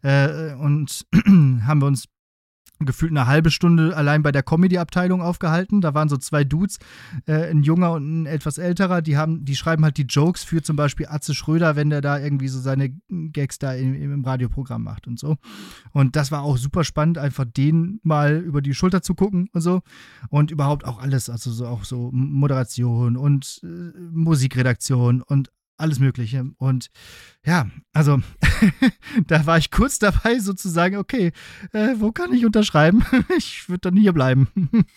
Und haben wir uns gefühlt eine halbe Stunde allein bei der Comedy-Abteilung aufgehalten. Da waren so 2 Dudes, ein junger und ein etwas älterer, die schreiben halt die Jokes für zum Beispiel Atze Schröder, wenn der da irgendwie so seine Gags da im Radioprogramm macht und so. Und das war auch super spannend, einfach denen mal über die Schulter zu gucken und so. Und überhaupt auch alles, also auch so Moderation und Musikredaktion und alles Mögliche. Und ja, also da war ich kurz dabei, sozusagen, okay, wo kann ich unterschreiben? Ich würde dann hier bleiben.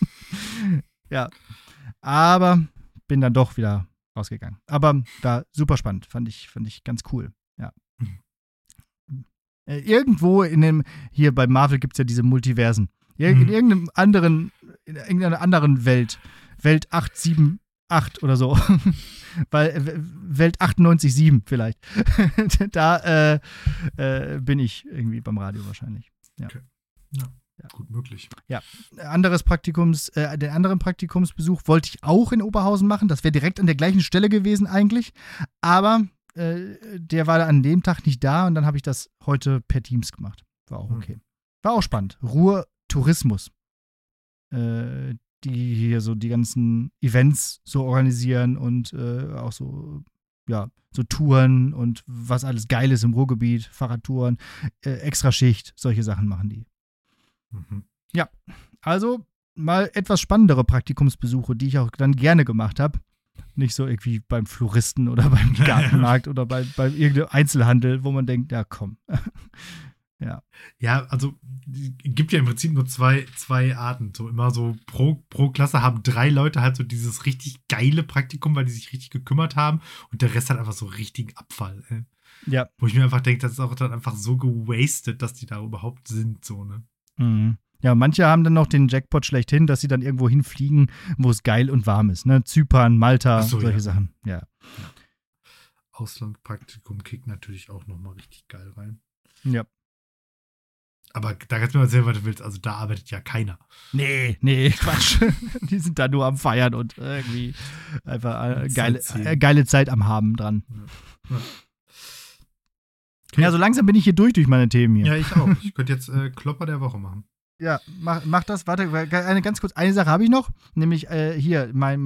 Ja, aber bin dann doch wieder rausgegangen. Aber war super spannend, fand ich ganz cool. Ja. Irgendwo hier bei Marvel gibt es ja diese Multiversen. In irgendeiner anderen Welt. Welt 878 oder so. Welt 98,7 vielleicht. Da bin ich irgendwie beim Radio wahrscheinlich. Ja. Okay. Ja. Gut möglich. Ja, den anderen Praktikumsbesuch wollte ich auch in Oberhausen machen. Das wäre direkt an der gleichen Stelle gewesen eigentlich. Aber der war an dem Tag nicht da und dann habe ich das heute per Teams gemacht. War auch okay. War auch spannend. Ruhr-Tourismus. Die hier so die ganzen Events so organisieren und auch so, ja, so Touren und was alles Geiles im Ruhrgebiet, Fahrradtouren, Extraschicht, solche Sachen machen die. Ja, also mal etwas spannendere Praktikumsbesuche, die ich auch dann gerne gemacht habe. Nicht so irgendwie beim Floristen oder beim Gartenmarkt oder bei irgendeinem Einzelhandel, wo man denkt, ja komm. Ja. Ja, also gibt ja im Prinzip nur zwei Arten. So immer so pro Klasse haben 3 Leute halt so dieses richtig geile Praktikum, weil die sich richtig gekümmert haben und der Rest hat einfach so richtigen Abfall. Ja. Wo ich mir einfach denke, das ist auch dann einfach so gewastet, dass die da überhaupt sind, so, ne? Mhm. Ja, manche haben dann noch den Jackpot schlechthin, dass sie dann irgendwo hinfliegen, wo es geil und warm ist, ne? Zypern, Malta, solche Sachen. Ja. Auslandpraktikum kickt natürlich auch nochmal richtig geil rein. Ja. Aber da kannst du mir erzählen, was du willst. Also da arbeitet ja keiner. Nee, Quatsch. Die sind da nur am Feiern und irgendwie einfach geile Zeit am Haben dran. Ja. Okay. Ja, so langsam bin ich hier durch meine Themen hier. Ja, ich auch. Ich könnte jetzt Klopper der Woche machen. Ja, mach das. Warte, eine Sache habe ich noch. Nämlich hier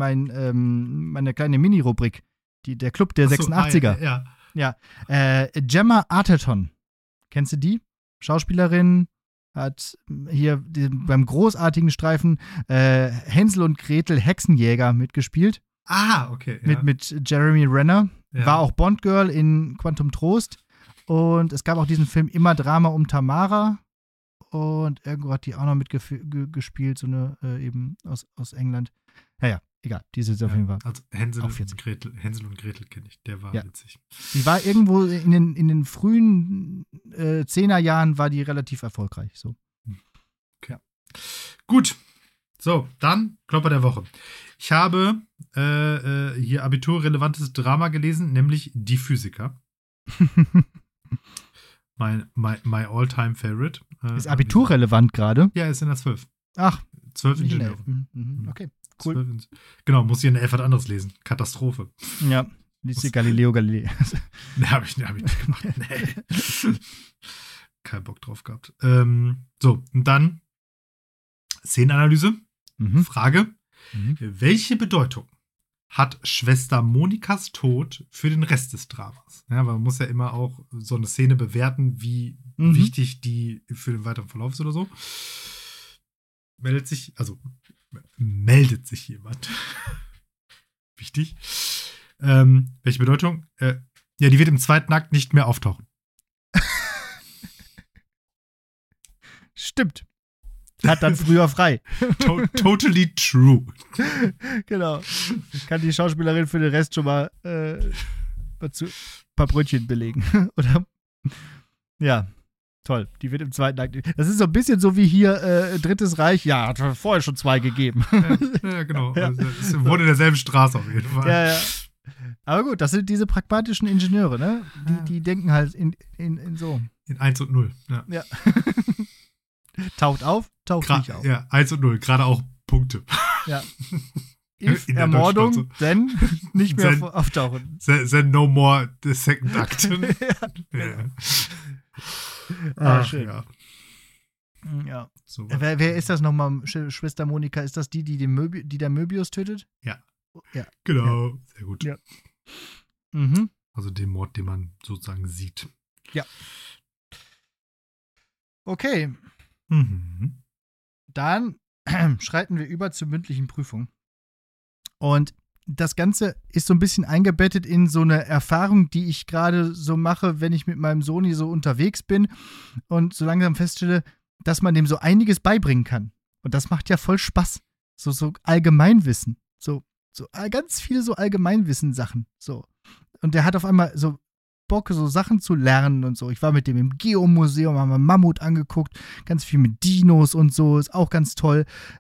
meine kleine Mini-Rubrik. Der Club der 86er. Ja. Gemma Arterton. Kennst du die? Schauspielerin, hat hier beim großartigen Streifen Hänsel und Gretel Hexenjäger mitgespielt. Ah, okay. Ja. Mit Jeremy Renner. Ja. War auch Bond-Girl in Quantum Trost. Und es gab auch diesen Film Immer Drama um Tamara. Und irgendwo hat die auch noch mitgespielt, so eine eben aus England. Ja, egal. Die ist jetzt auf jeden Fall. Also Hänsel und Gretel kenne ich. Der war witzig. Die war irgendwo in den frühen 10er Jahren war die relativ erfolgreich. So. Okay. Ja. Gut. So, dann Klopper der Woche. Ich habe hier abiturrelevantes Drama gelesen, nämlich Die Physiker. My all-time favorite. Ist abiturrelevant gerade? Ja, ist in der 12. Ach. 12 Ingenieure. Okay, cool. Genau, muss ich in der 11 was anderes lesen. Katastrophe. Ja, liest du Galileo Galilei. Ne, hab ich nicht gemacht. Nee. Kein Bock drauf gehabt. So, und dann Szenenanalyse. Frage. Welche Bedeutung hat Schwester Monikas Tod für den Rest des Dramas? Ja, weil man muss ja immer auch so eine Szene bewerten, wie wichtig die für den weiteren Verlauf ist oder so. Meldet sich jemand. Wichtig. Welche Bedeutung? Ja, die wird im zweiten Akt nicht mehr auftauchen. Stimmt. Hat dann früher frei. Totally true. Genau. Kann die Schauspielerin für den Rest schon mal ein paar Brötchen belegen. Oder? Ja. Toll. Die wird im zweiten Akt. Das ist so ein bisschen so wie hier Drittes Reich. Ja, hat vorher schon 2 gegeben. Ja, genau. Ja. Also, es wurde in derselben Straße auf jeden Fall. Ja. Aber gut, das sind diese pragmatischen Ingenieure, ne? Die denken halt in so. In 1 und 0. Ja. Taucht auf, taucht nicht auf. Ja, 1 und 0. Gerade auch Punkte. Ja. If Ermordung, then nicht mehr auftauchen. Then no more the second act. Ja. Schön. Ja. So, wer ist das nochmal, Schwester Monika? Ist das die der Möbius tötet? Ja. Ja. Genau. Ja. Sehr gut. Ja. Also den Mord, den man sozusagen sieht. Ja. Okay. Dann schreiten wir über zur mündlichen Prüfung. Und das Ganze ist so ein bisschen eingebettet in so eine Erfahrung, die ich gerade so mache, wenn ich mit meinem Sohn hier so unterwegs bin und so langsam feststelle, dass man dem so einiges beibringen kann. Und das macht ja voll Spaß. So Allgemeinwissen. So ganz viele so Allgemeinwissen-Sachen. So. Und der hat auf einmal so Bock, so Sachen zu lernen und so. Ich war mit dem im Geomuseum, haben wir Mammut angeguckt, ganz viel mit Dinos und so, ist auch ganz toll.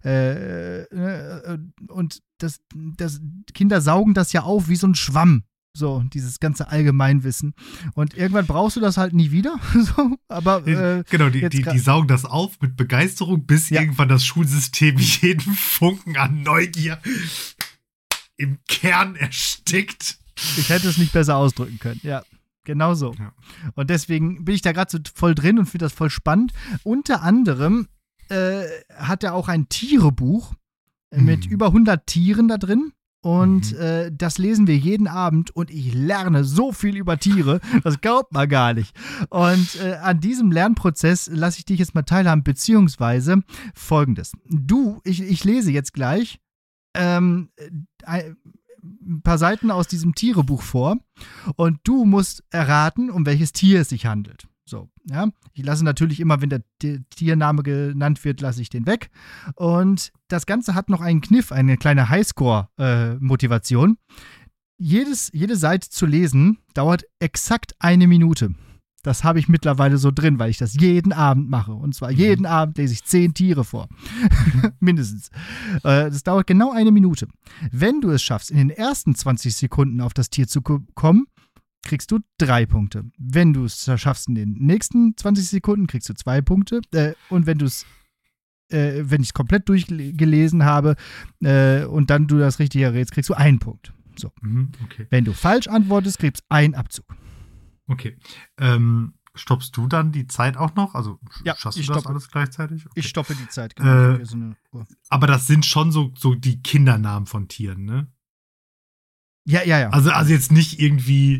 Und das Kinder saugen das ja auf wie so ein Schwamm. So, dieses ganze Allgemeinwissen. Und irgendwann brauchst du das halt nie wieder. So, aber genau, die saugen das auf mit Begeisterung, bis irgendwann das Schulsystem jeden Funken an Neugier im Kern erstickt. Ich hätte es nicht besser ausdrücken können. Ja, genau so. Ja. Und deswegen bin ich da gerade so voll drin und finde das voll spannend. Unter anderem hat er auch ein Tierebuch mit über 100 Tieren da drin. Und das lesen wir jeden Abend und ich lerne so viel über Tiere, das glaubt man gar nicht. Und an diesem Lernprozess lasse ich dich jetzt mal teilhaben, beziehungsweise Folgendes. Ich lese jetzt gleich ein paar Seiten aus diesem Tierebuch vor und du musst erraten, um welches Tier es sich handelt. So, ja. Ich lasse natürlich immer, wenn der Tiername genannt wird, lasse ich den weg. Und das Ganze hat noch einen Kniff, eine kleine Highscore-Motivation. Jede Seite zu lesen dauert exakt 1 Minute. Das habe ich mittlerweile so drin, weil ich das jeden Abend mache. Und zwar jeden Abend lese ich 10 Tiere vor. Mindestens. Das dauert genau 1 Minute. Wenn du es schaffst, in den ersten 20 Sekunden auf das Tier zu kommen, kriegst du 3 Punkte. Wenn du es schaffst in den nächsten 20 Sekunden, kriegst du 2 Punkte. Und wenn ich es komplett durchgelesen habe und dann du das richtig errätst, kriegst du 1 Punkt. So. Okay. Wenn du falsch antwortest, kriegst du 1 Abzug. Okay. Stoppst du dann die Zeit auch noch? Also schaffst du das alles gleichzeitig? Okay. Ich stoppe die Zeit. Genau. Aber das sind schon so die Kindernamen von Tieren, ne? Ja. Also jetzt nicht irgendwie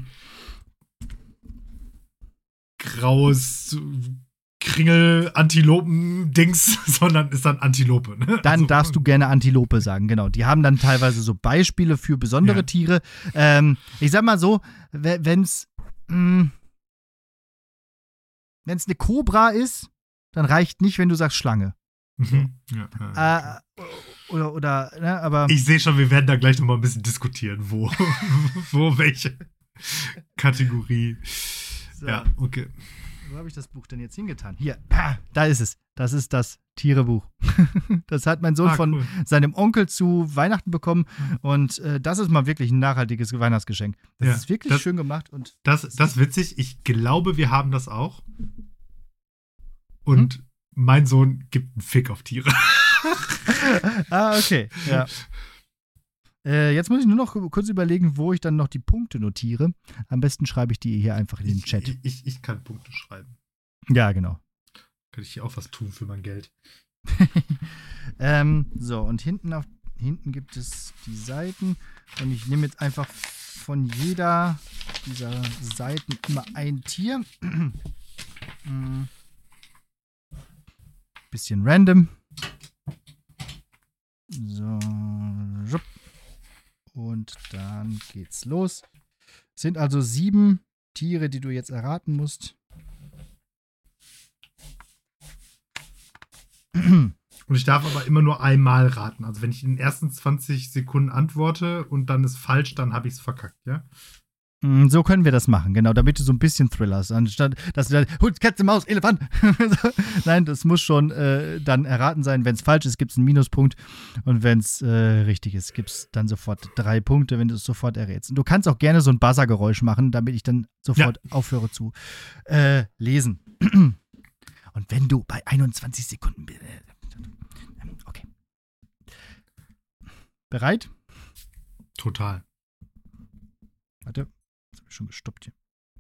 graues Kringel-Antilopen-Dings, sondern ist dann Antilope. Ne? Dann darfst du gerne Antilope sagen, genau. Die haben dann teilweise so Beispiele für besondere Tiere. Ich sag mal so, wenn es eine Kobra ist, dann reicht nicht, wenn du sagst Schlange. Oder ne, aber ich sehe schon, wir werden da gleich noch mal ein bisschen diskutieren, wo welche Kategorie. So. Ja, okay. Wo habe ich das Buch denn jetzt hingetan? Hier, da ist es. Das ist das Tierebuch. Das hat mein Sohn von seinem Onkel zu Weihnachten bekommen. Und das ist mal wirklich ein nachhaltiges Weihnachtsgeschenk. Das ist wirklich schön gemacht. Und das ist witzig. Ich glaube, wir haben das auch. Und mein Sohn gibt einen Fick auf Tiere. Okay. Ja. Jetzt muss ich nur noch kurz überlegen, wo ich dann noch die Punkte notiere. Am besten schreibe ich die hier einfach in den Chat. Ich kann Punkte schreiben. Ja, genau. Kann ich hier auch was tun für mein Geld. So, und hinten gibt es die Seiten. Und ich nehme jetzt einfach von jeder dieser Seiten immer ein Tier. Bisschen random. So. Und dann geht's los. Es sind also 7 Tiere, die du jetzt erraten musst. Und ich darf aber immer nur einmal raten. Also wenn ich in den ersten 20 Sekunden antworte und dann ist falsch, dann habe ich es verkackt, ja? So können wir das machen, genau, damit du so ein bisschen Thriller hast. Anstatt, dass du dann Hund, Katze, Maus, Elefant. Nein, das muss schon dann erraten sein. Wenn es falsch ist, gibt es einen Minuspunkt. Und wenn es richtig ist, gibt es dann sofort 3 Punkte, wenn du es sofort errätst. Und du kannst auch gerne so ein Buzzergeräusch machen, damit ich dann sofort aufhöre zu lesen. Und wenn du bei 21 Sekunden okay. Bereit? Total. Warte. Schon gestoppt hier.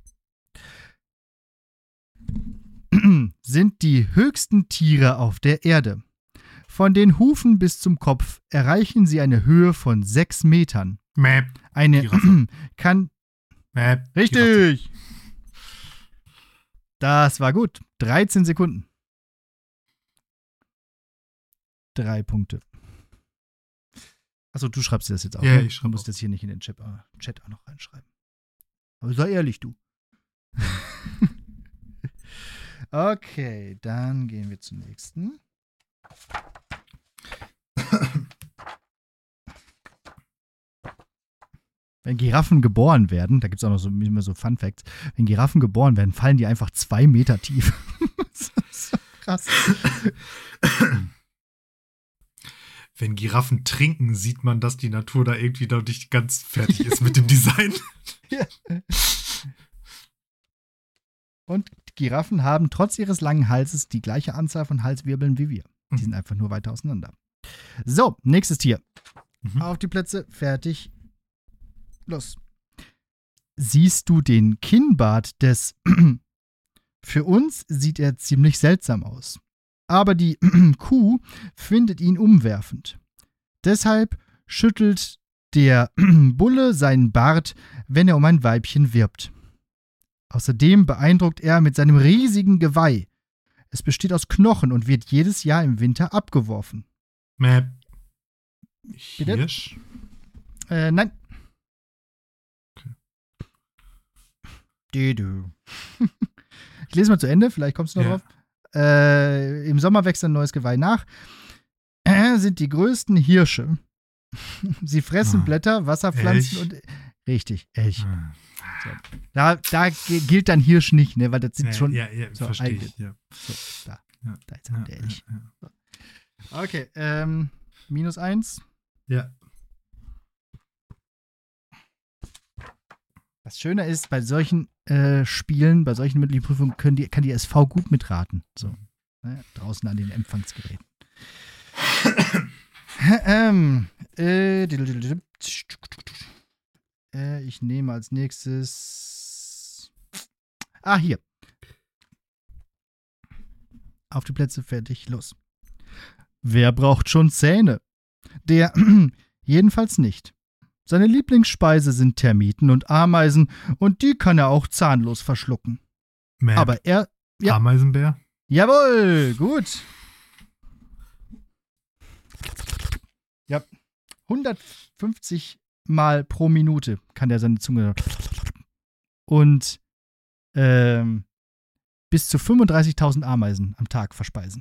Sind die höchsten Tiere auf der Erde. Von den Hufen bis zum Kopf erreichen sie eine Höhe von 6 Metern. Mäh. Eine kann. Mäh. Richtig! Das war gut. 13 Sekunden. 3 Punkte. Achso, du schreibst dir das jetzt auch. Ja, ne? ich schreibe. Du musst das hier nicht in den Chat auch noch reinschreiben. Aber sei ehrlich, du. Okay, dann gehen wir zum nächsten. Wenn Giraffen geboren werden, da gibt es auch noch so, immer so Fun Facts, wenn Giraffen geboren werden, fallen die einfach 2 Meter tief. Das ist so krass. Wenn Giraffen trinken, sieht man, dass die Natur da irgendwie noch nicht ganz fertig ist mit dem Design. Ja. Und Giraffen haben trotz ihres langen Halses die gleiche Anzahl von Halswirbeln wie wir. Die sind einfach nur weiter auseinander. So, nächstes Tier. Auf die Plätze, fertig, los. Siehst du den Kinnbart des Für uns sieht er ziemlich seltsam aus. Aber die Kuh findet ihn umwerfend. Deshalb schüttelt der Bulle seinen Bart, wenn er um ein Weibchen wirbt. Außerdem beeindruckt er mit seinem riesigen Geweih. Es besteht aus Knochen und wird jedes Jahr im Winter abgeworfen. Mäh. Bitte? Hirsch? Nein. Okay. Ich lese mal zu Ende, vielleicht kommst du noch drauf. Im Sommer wächst ein neues Geweih nach. Sind die größten Hirsche. Sie fressen Blätter, Wasserpflanzen und. Richtig, Elch. So. Da gilt dann Hirsch nicht, ne, weil das sind schon. Ja, so verstehe ich. Ja. So, da ist der Elch. Ja. Okay, -1. Ja. Das Schöne ist, bei solchen Spielen, bei solchen mündlichen Prüfungen kann die SV gut mitraten. So. Ne, draußen an den Empfangsgeräten. Ich nehme als nächstes. Hier. Auf die Plätze, fertig, los. Wer braucht schon Zähne? Der jedenfalls nicht. Seine Lieblingsspeise sind Termiten und Ameisen und die kann er auch zahnlos verschlucken. Mäh. Aber er. Ja. Ameisenbär? Jawohl, gut. Ja. 150 Mal pro Minute kann der seine Zunge. Und bis zu 35.000 Ameisen am Tag verspeisen.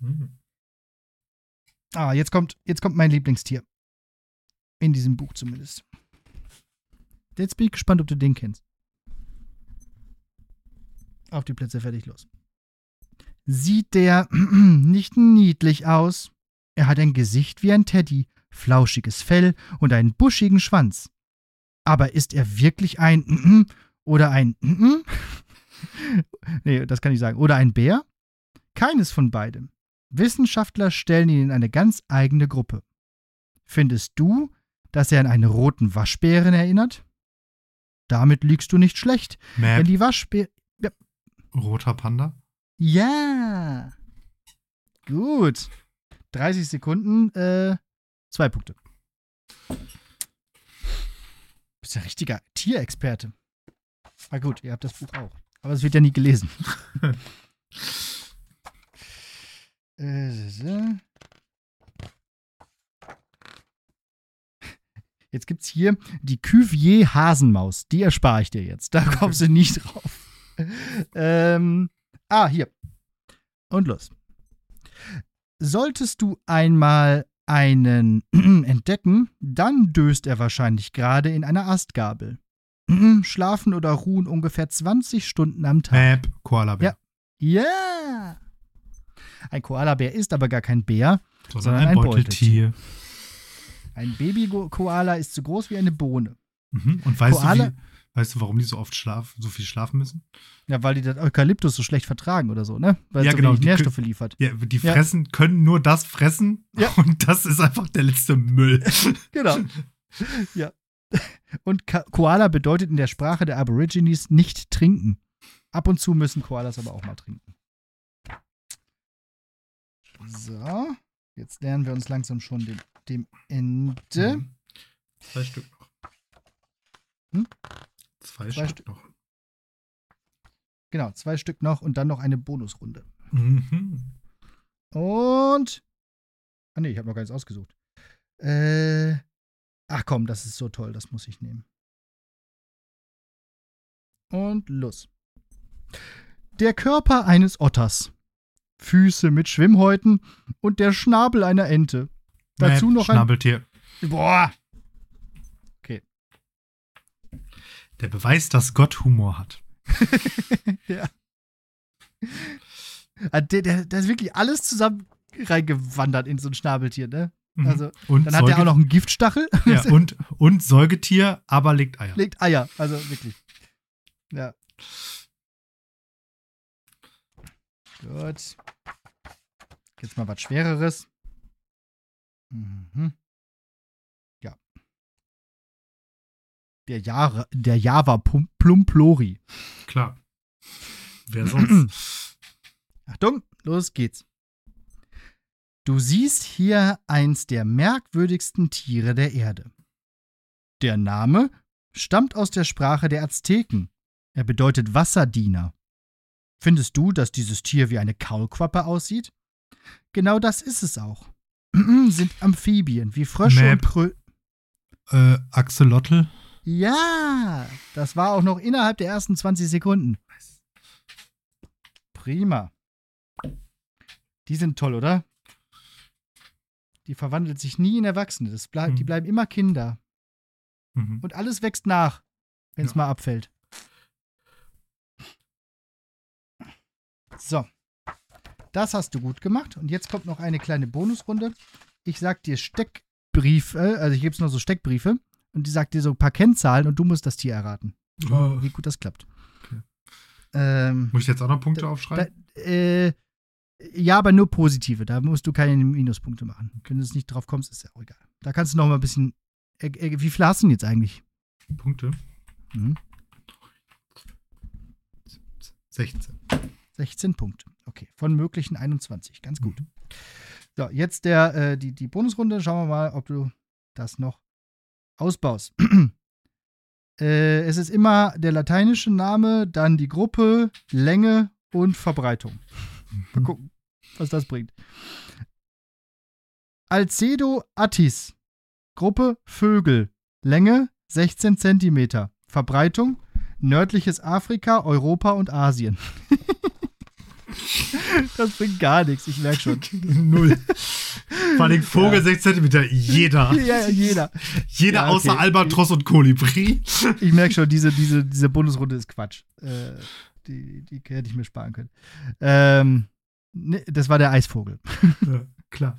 Jetzt kommt mein Lieblingstier. In diesem Buch zumindest. Jetzt bin ich gespannt, ob du den kennst. Auf die Plätze, fertig, los. Sieht der nicht niedlich aus? Er hat ein Gesicht wie ein Teddy, flauschiges Fell und einen buschigen Schwanz. Aber ist er wirklich ein oder ein Nee, das kann ich sagen. Oder ein Bär? Keines von beidem. Wissenschaftler stellen ihn in eine ganz eigene Gruppe. Findest du, dass er an einen roten Waschbären erinnert? Damit liegst du nicht schlecht. Mäh. Denn die Waschbären. Ja. Roter Panda? Ja. Gut. 30 Sekunden, 2 Punkte. Du bist ja richtiger Tierexperte. Na gut, ihr habt das Buch auch. Aber es wird ja nie gelesen. Jetzt gibt's hier die Cuvier-Hasenmaus. Die erspare ich dir jetzt. Da kommst du nicht drauf. Hier. Und los. Solltest du einmal einen entdecken, dann döst er wahrscheinlich gerade in einer Astgabel. Schlafen oder ruhen ungefähr 20 Stunden am Tag. Koalabär. Ja. Ein Koalabär ist aber gar kein Bär, sondern ein Beuteltier. Ein Baby-Koala ist so groß wie eine Bohne. Und weißt du, warum die so oft so viel schlafen müssen? Ja, weil die das Eukalyptus so schlecht vertragen oder so, ne? Weil es so genau, wenig Nährstoffe liefert. Ja, die können nur das fressen und das ist einfach der letzte Müll. Genau. Ja. Und Koala bedeutet in der Sprache der Aborigines nicht trinken. Ab und zu müssen Koalas aber auch mal trinken. So, jetzt nähern wir uns langsam schon dem Ende. 2 Stück noch. Zwei Stück noch. Genau, 2 Stück noch und dann noch eine Bonusrunde. Und. Ich habe noch gar nichts ausgesucht. Komm, das ist so toll, das muss ich nehmen. Und los. Der Körper eines Otters. Füße mit Schwimmhäuten und der Schnabel einer Ente. Dazu noch ein Schnabeltier. Boah. Okay. Der Beweis, dass Gott Humor hat. Ja. Der ist wirklich alles zusammen reingewandert in so ein Schnabeltier, ne? Also, und dann hat er auch noch einen Giftstachel. Ja, und Säugetier, aber legt Eier. Legt Eier, also wirklich. Ja. Gut. Jetzt mal was Schwereres. Mhm. Ja. Der Java Plumplori. Klar. Wer sonst? Achtung, los geht's. Du siehst hier eins der merkwürdigsten Tiere der Erde. Der Name stammt aus der Sprache der Azteken. Er bedeutet Wasserdiener. Findest du, dass dieses Tier wie eine Kaulquappe aussieht? Genau das ist es auch. Sind Amphibien, wie Frösche und Axolotl? Ja, das war auch noch innerhalb der ersten 20 Sekunden. Prima. Die sind toll, oder? Die verwandelt sich nie in Erwachsene. Die bleiben immer Kinder. Und alles wächst nach, wenn es mal abfällt. So. Das hast du gut gemacht. Und jetzt kommt noch eine kleine Bonusrunde. Ich sag dir Steckbriefe, also ich gebe es noch so Steckbriefe. Und die sagt dir so ein paar Kennzahlen und du musst das Tier erraten. Wie gut das klappt. Okay. Muss ich jetzt auch noch Punkte aufschreiben? Ja, aber nur positive. Da musst du keine Minuspunkte machen. Wenn du es nicht drauf kommst, ist ja auch egal. Da kannst du noch mal ein bisschen. Wie viel hast du denn jetzt eigentlich? Punkte? 16. 16 Punkte. Okay, von möglichen 21. Ganz gut. So, jetzt die Bonusrunde. Schauen wir mal, ob du das noch ausbaust. Es ist immer der lateinische Name, dann die Gruppe, Länge und Verbreitung. Mal gucken, was das bringt. Alcedo attis. Gruppe Vögel. Länge 16 cm. Verbreitung nördliches Afrika, Europa und Asien. Das bringt gar nichts, ich merke schon. 0. Vor allem Vogel 6 cm. Jeder. Ja, jeder. Jeder ja, okay. Außer Albatros und Kolibri. Ich merke schon, diese Bundesrunde ist Quatsch. Die hätte ich mir sparen können. Ne, das war der Eisvogel. Ja, klar.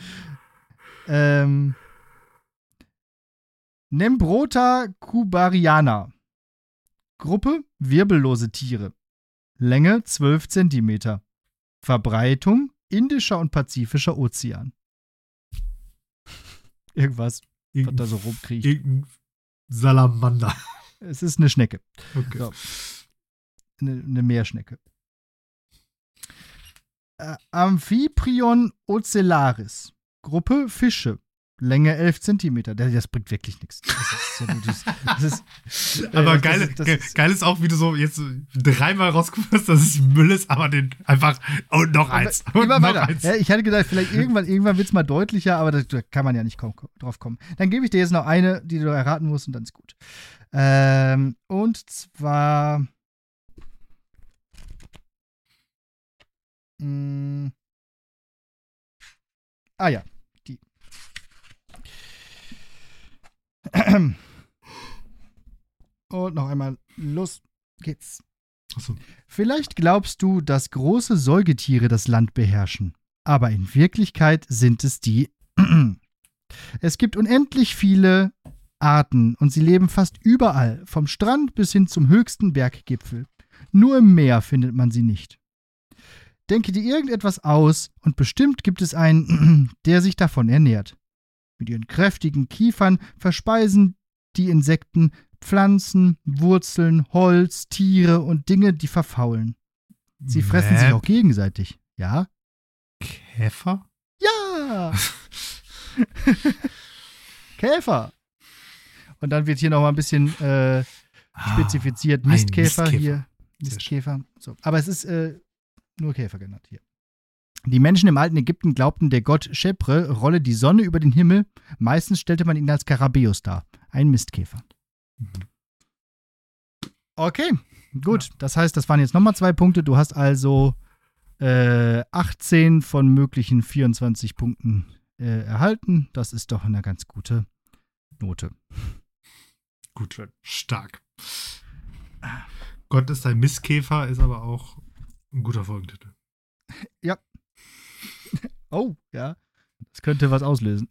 Nembrota cubariana. Gruppe wirbellose Tiere. Länge 12 cm. Verbreitung Indischer und Pazifischer Ozean. Irgendwas, was da so rumkriecht. Irgendein Salamander. Es ist eine Schnecke. Okay. So. Eine Meerschnecke. Amphiprion ocellaris. Gruppe Fische. Länge 11 cm. Das bringt wirklich nichts. Aber geil ist auch, wie du so jetzt 3-mal rausgekommen hast, dass es Müll ist, aber den einfach und noch eins. Und immer noch weiter. eins. Ja, ich hatte gedacht, vielleicht irgendwann wird es mal deutlicher, aber da kann man ja nicht drauf kommen. Dann gebe ich dir jetzt noch eine, die du erraten musst und dann ist gut. Und zwar ja. Und noch einmal, los geht's. Achso. Vielleicht glaubst du, dass große Säugetiere das Land beherrschen, aber in Wirklichkeit sind es die. Es gibt unendlich viele Arten und sie leben fast überall, vom Strand bis hin zum höchsten Berggipfel. Nur im Meer findet man sie nicht. Denke dir irgendetwas aus und bestimmt gibt es einen, der sich davon ernährt. Mit ihren kräftigen Kiefern verspeisen die Insekten Pflanzen, Wurzeln, Holz, Tiere und Dinge, die verfaulen. Sie fressen sich auch gegenseitig. Ja? Käfer? Ja! Käfer. Und dann wird hier noch mal ein bisschen spezifiziert. Mistkäfer hier. Mistkäfer. So. Aber es ist nur Käfer genannt hier. Die Menschen im alten Ägypten glaubten, der Gott Chepre rolle die Sonne über den Himmel. Meistens stellte man ihn als Skarabäus dar. Ein Mistkäfer. Okay, gut. Ja. Das heißt, das waren jetzt nochmal 2 Punkte. Du hast also 18 von möglichen 24 Punkten erhalten. Das ist doch eine ganz gute Note. Gut, stark. Gott ist ein Mistkäfer ist aber auch ein guter Folgentitel. Ja. Oh, ja. Das könnte was auslösen.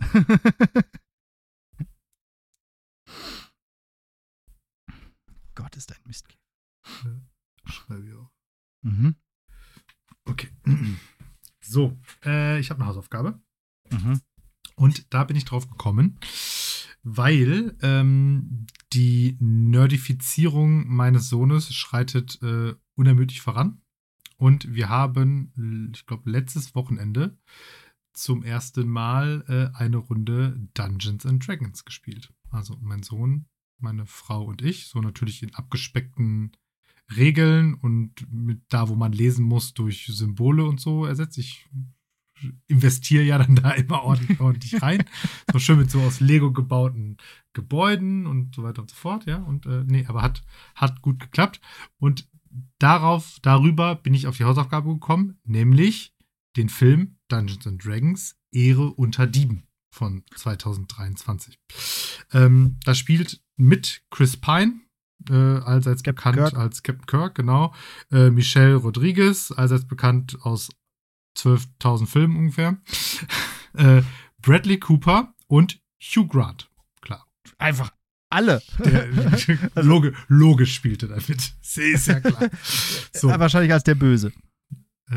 Gott ist ein Mistkäfer. Schreibe ich auch. Mhm. Okay. So, ich habe eine Hausaufgabe. Mhm. Und da bin ich drauf gekommen, weil die Nerdifizierung meines Sohnes schreitet unermüdlich voran. Und wir haben, ich glaube, letztes Wochenende zum ersten Mal eine Runde Dungeons and Dragons gespielt. Also mein Sohn, meine Frau und ich, so natürlich in abgespeckten Regeln und mit da, wo man lesen muss, durch Symbole und so ersetzt. Ich investiere ja dann da immer ordentlich rein. So schön mit so aus Lego gebauten Gebäuden und so weiter und so fort, ja. Und nee, aber hat gut geklappt. Und darüber bin ich auf die Hausaufgabe gekommen, nämlich den Film Dungeons and Dragons Ehre unter Dieben von 2023. Da spielt mit Chris Pine, allseits Captain bekannt Kirk. als Captain Kirk, genau. Michelle Rodriguez, allseits bekannt aus 12.000 Filmen ungefähr. Bradley Cooper und Hugh Grant. Klar. Einfach alle. Logisch spielte damit. Ist ja klar. So. Wahrscheinlich als der Böse. Ja,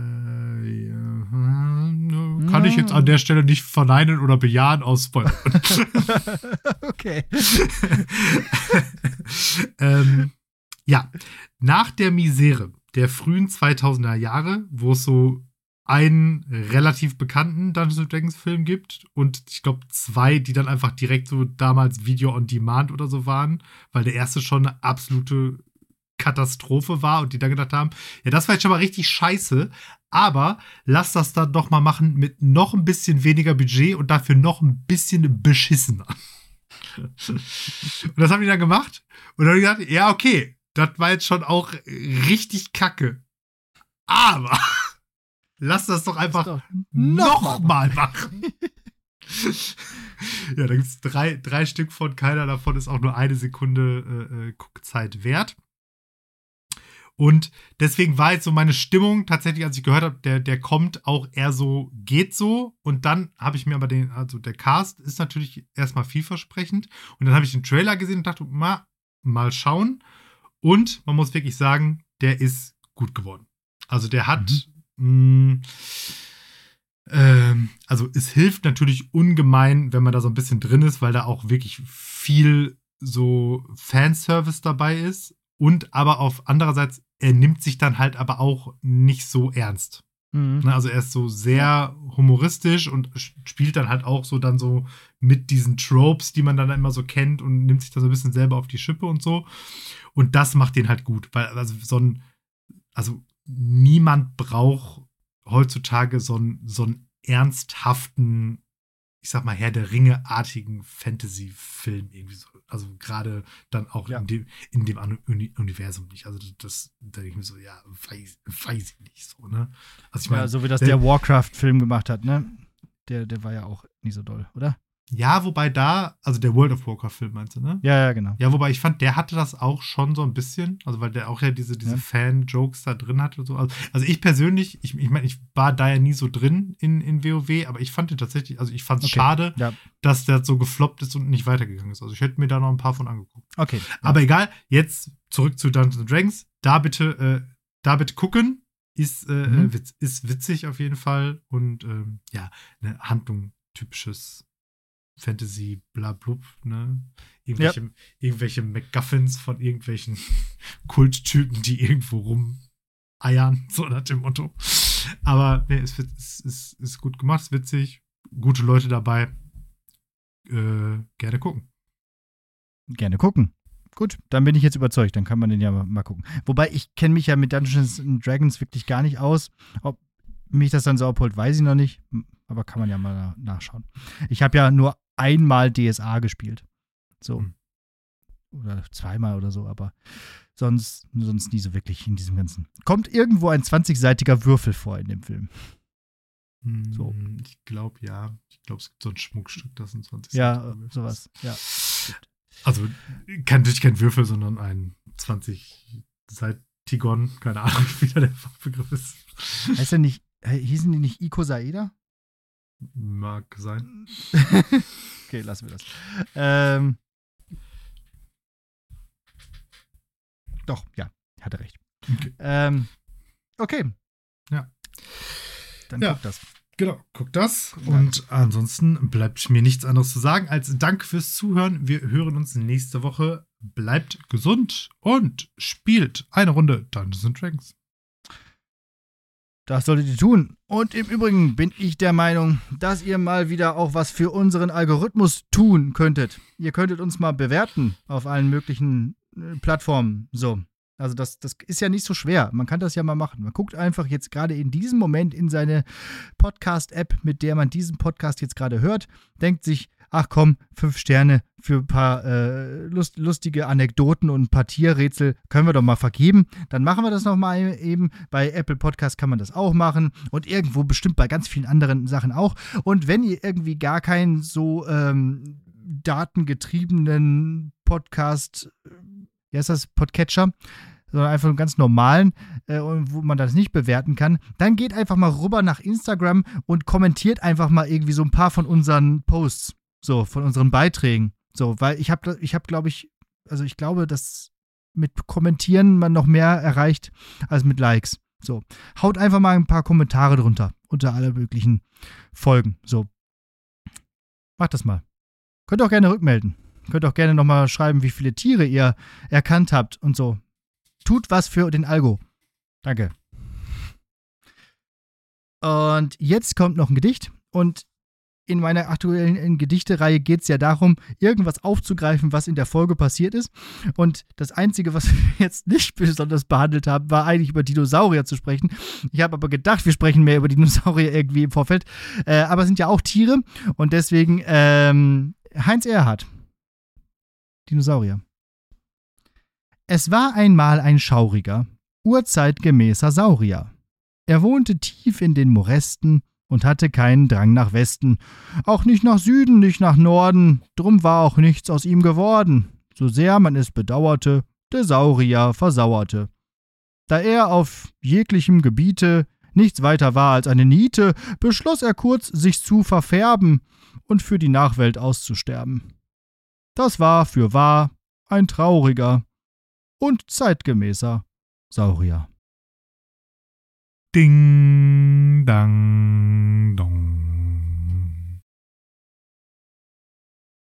kann ich jetzt an der Stelle nicht verneinen oder bejahen aus Spoilern. Okay. Ja, nach der Misere der frühen 2000er Jahre, wo es so einen relativ bekannten Dungeons & Dragons Film gibt und ich glaube 2, die dann einfach direkt so damals Video on Demand oder so waren, weil der erste schon eine absolute Katastrophe war und die dann gedacht haben, ja, das war jetzt schon mal richtig scheiße, aber lass das dann doch mal machen mit noch ein bisschen weniger Budget und dafür noch ein bisschen beschissener. Und das haben die dann gemacht und dann haben die gesagt, ja, okay, das war jetzt schon auch richtig kacke. Aber lass das doch einfach nochmal machen. Ja, da gibt es drei Stück von, keiner davon ist auch nur eine Sekunde Guckzeit wert. Und deswegen war jetzt so meine Stimmung tatsächlich, als ich gehört habe, der kommt auch eher so, geht so. Und dann habe ich mir aber der Cast ist natürlich erstmal vielversprechend. Und dann habe ich den Trailer gesehen und dachte, mal schauen. Und man muss wirklich sagen, der ist gut geworden. Also der hat, also es hilft natürlich ungemein, wenn man da so ein bisschen drin ist, weil da auch wirklich viel so Fanservice dabei ist. Und aber auf andererseits, er nimmt sich dann halt aber auch nicht so ernst. Also er ist so sehr humoristisch und spielt dann halt auch so dann so mit diesen Tropes, die man dann immer so kennt und nimmt sich da so ein bisschen selber auf die Schippe und so. Und das macht den halt gut, weil also niemand braucht heutzutage so einen ernsthaften, ich sag mal, Herr der Ringe-artigen Fantasy-Film irgendwie so. Also gerade dann auch in dem Universum nicht. Also das da denke ich mir so, ja, weiß ich nicht so, ne? Also ich meine, so wie das der Warcraft-Film gemacht hat, ne? Der war ja auch nicht so doll, oder? Ja, wobei also der World of Warcraft-Film meinst du, ne? Ja, genau. Ja, wobei ich fand, der hatte das auch schon so ein bisschen, also weil der auch ja diese Fan-Jokes da drin hatte und so. Also ich persönlich, ich meine, ich war da ja nie so drin in WoW, aber ich fand den tatsächlich, also ich fand es schade, dass der so gefloppt ist und nicht weitergegangen ist. Also ich hätte mir da noch ein paar von angeguckt. Okay. Aber egal, jetzt zurück zu Dungeons & Dragons. Da bitte gucken. Ist witzig auf jeden Fall und ja, eine Handlung, typisches Fantasy, blablub, ne? Irgendwelche MacGuffins von irgendwelchen Kulttypen, die irgendwo rumeiern, so nach dem Motto. Aber ne, es ist gut gemacht, ist witzig, gute Leute dabei. Gerne gucken. Gerne gucken. Gut, dann bin ich jetzt überzeugt, dann kann man den ja mal gucken. Wobei, ich kenne mich ja mit Dungeons & Dragons wirklich gar nicht aus. Ob mich das dann so abholt, weiß ich noch nicht. Aber kann man ja mal nachschauen. Ich habe ja nur einmal DSA gespielt. So. Oder zweimal oder so, aber sonst nie so wirklich in diesem Ganzen. Kommt irgendwo ein 20-seitiger Würfel vor in dem Film. So. Ich glaube, ja. Ich glaube, es gibt so ein Schmuckstück, das ein 20 ja, sowas. Ja. Also natürlich kein Würfel, sondern ein 20-Seit-Tigon. Keine Ahnung, wie wieder der Fachbegriff ist. Hießen die nicht Ikosaeder? Mag sein. Okay, lassen wir das. Doch, ja, hatte recht. Okay. Ja. Dann guck das. Genau, guck das. Und ansonsten bleibt mir nichts anderes zu sagen als Danke fürs Zuhören. Wir hören uns nächste Woche. Bleibt gesund und spielt eine Runde Dungeons & Dragons. Das solltet ihr tun. Und im Übrigen bin ich der Meinung, dass ihr mal wieder auch was für unseren Algorithmus tun könntet. Ihr könntet uns mal bewerten auf allen möglichen Plattformen. So. Also das ist ja nicht so schwer. Man kann das ja mal machen. Man guckt einfach jetzt gerade in diesem Moment in seine Podcast-App, mit der man diesen Podcast jetzt gerade hört, denkt sich, ach komm, 5 Sterne für ein paar lustige Anekdoten und ein paar Tierrätsel können wir doch mal vergeben. Dann machen wir das nochmal eben. Bei Apple Podcast kann man das auch machen und irgendwo bestimmt bei ganz vielen anderen Sachen auch. Und wenn ihr irgendwie gar keinen so datengetriebenen Podcast, wie heißt das, Podcatcher, sondern einfach einen ganz normalen, wo man das nicht bewerten kann, dann geht einfach mal rüber nach Instagram und kommentiert einfach mal irgendwie so ein paar von unseren Posts, so, von unseren Beiträgen. So, weil ich glaube, dass mit Kommentieren man noch mehr erreicht als mit Likes. So, haut einfach mal ein paar Kommentare drunter, unter alle möglichen Folgen. So, macht das mal. Könnt auch gerne rückmelden. Könnt auch gerne nochmal schreiben, wie viele Tiere ihr erkannt habt und so. Tut was für den Algo. Danke. Und jetzt kommt noch ein Gedicht. Und in meiner aktuellen Gedichtereihe geht es ja darum, irgendwas aufzugreifen, was in der Folge passiert ist. Und das Einzige, was wir jetzt nicht besonders behandelt haben, war eigentlich über Dinosaurier zu sprechen. Ich habe aber gedacht, wir sprechen mehr über Dinosaurier irgendwie im Vorfeld. Aber es sind ja auch Tiere. Und deswegen Heinz Erhardt. Dinosaurier. Es war einmal ein schauriger, urzeitgemäßer Saurier. Er wohnte tief in den Morästen und hatte keinen Drang nach Westen, auch nicht nach Süden, nicht nach Norden, drum war auch nichts aus ihm geworden. So sehr man es bedauerte, der Saurier versauerte. Da er auf jeglichem Gebiete nichts weiter war als eine Niete, beschloss er kurz, sich zu verfärben und für die Nachwelt auszusterben. Das war fürwahr ein trauriger und zeitgemäßer Saurier. Ding, dang.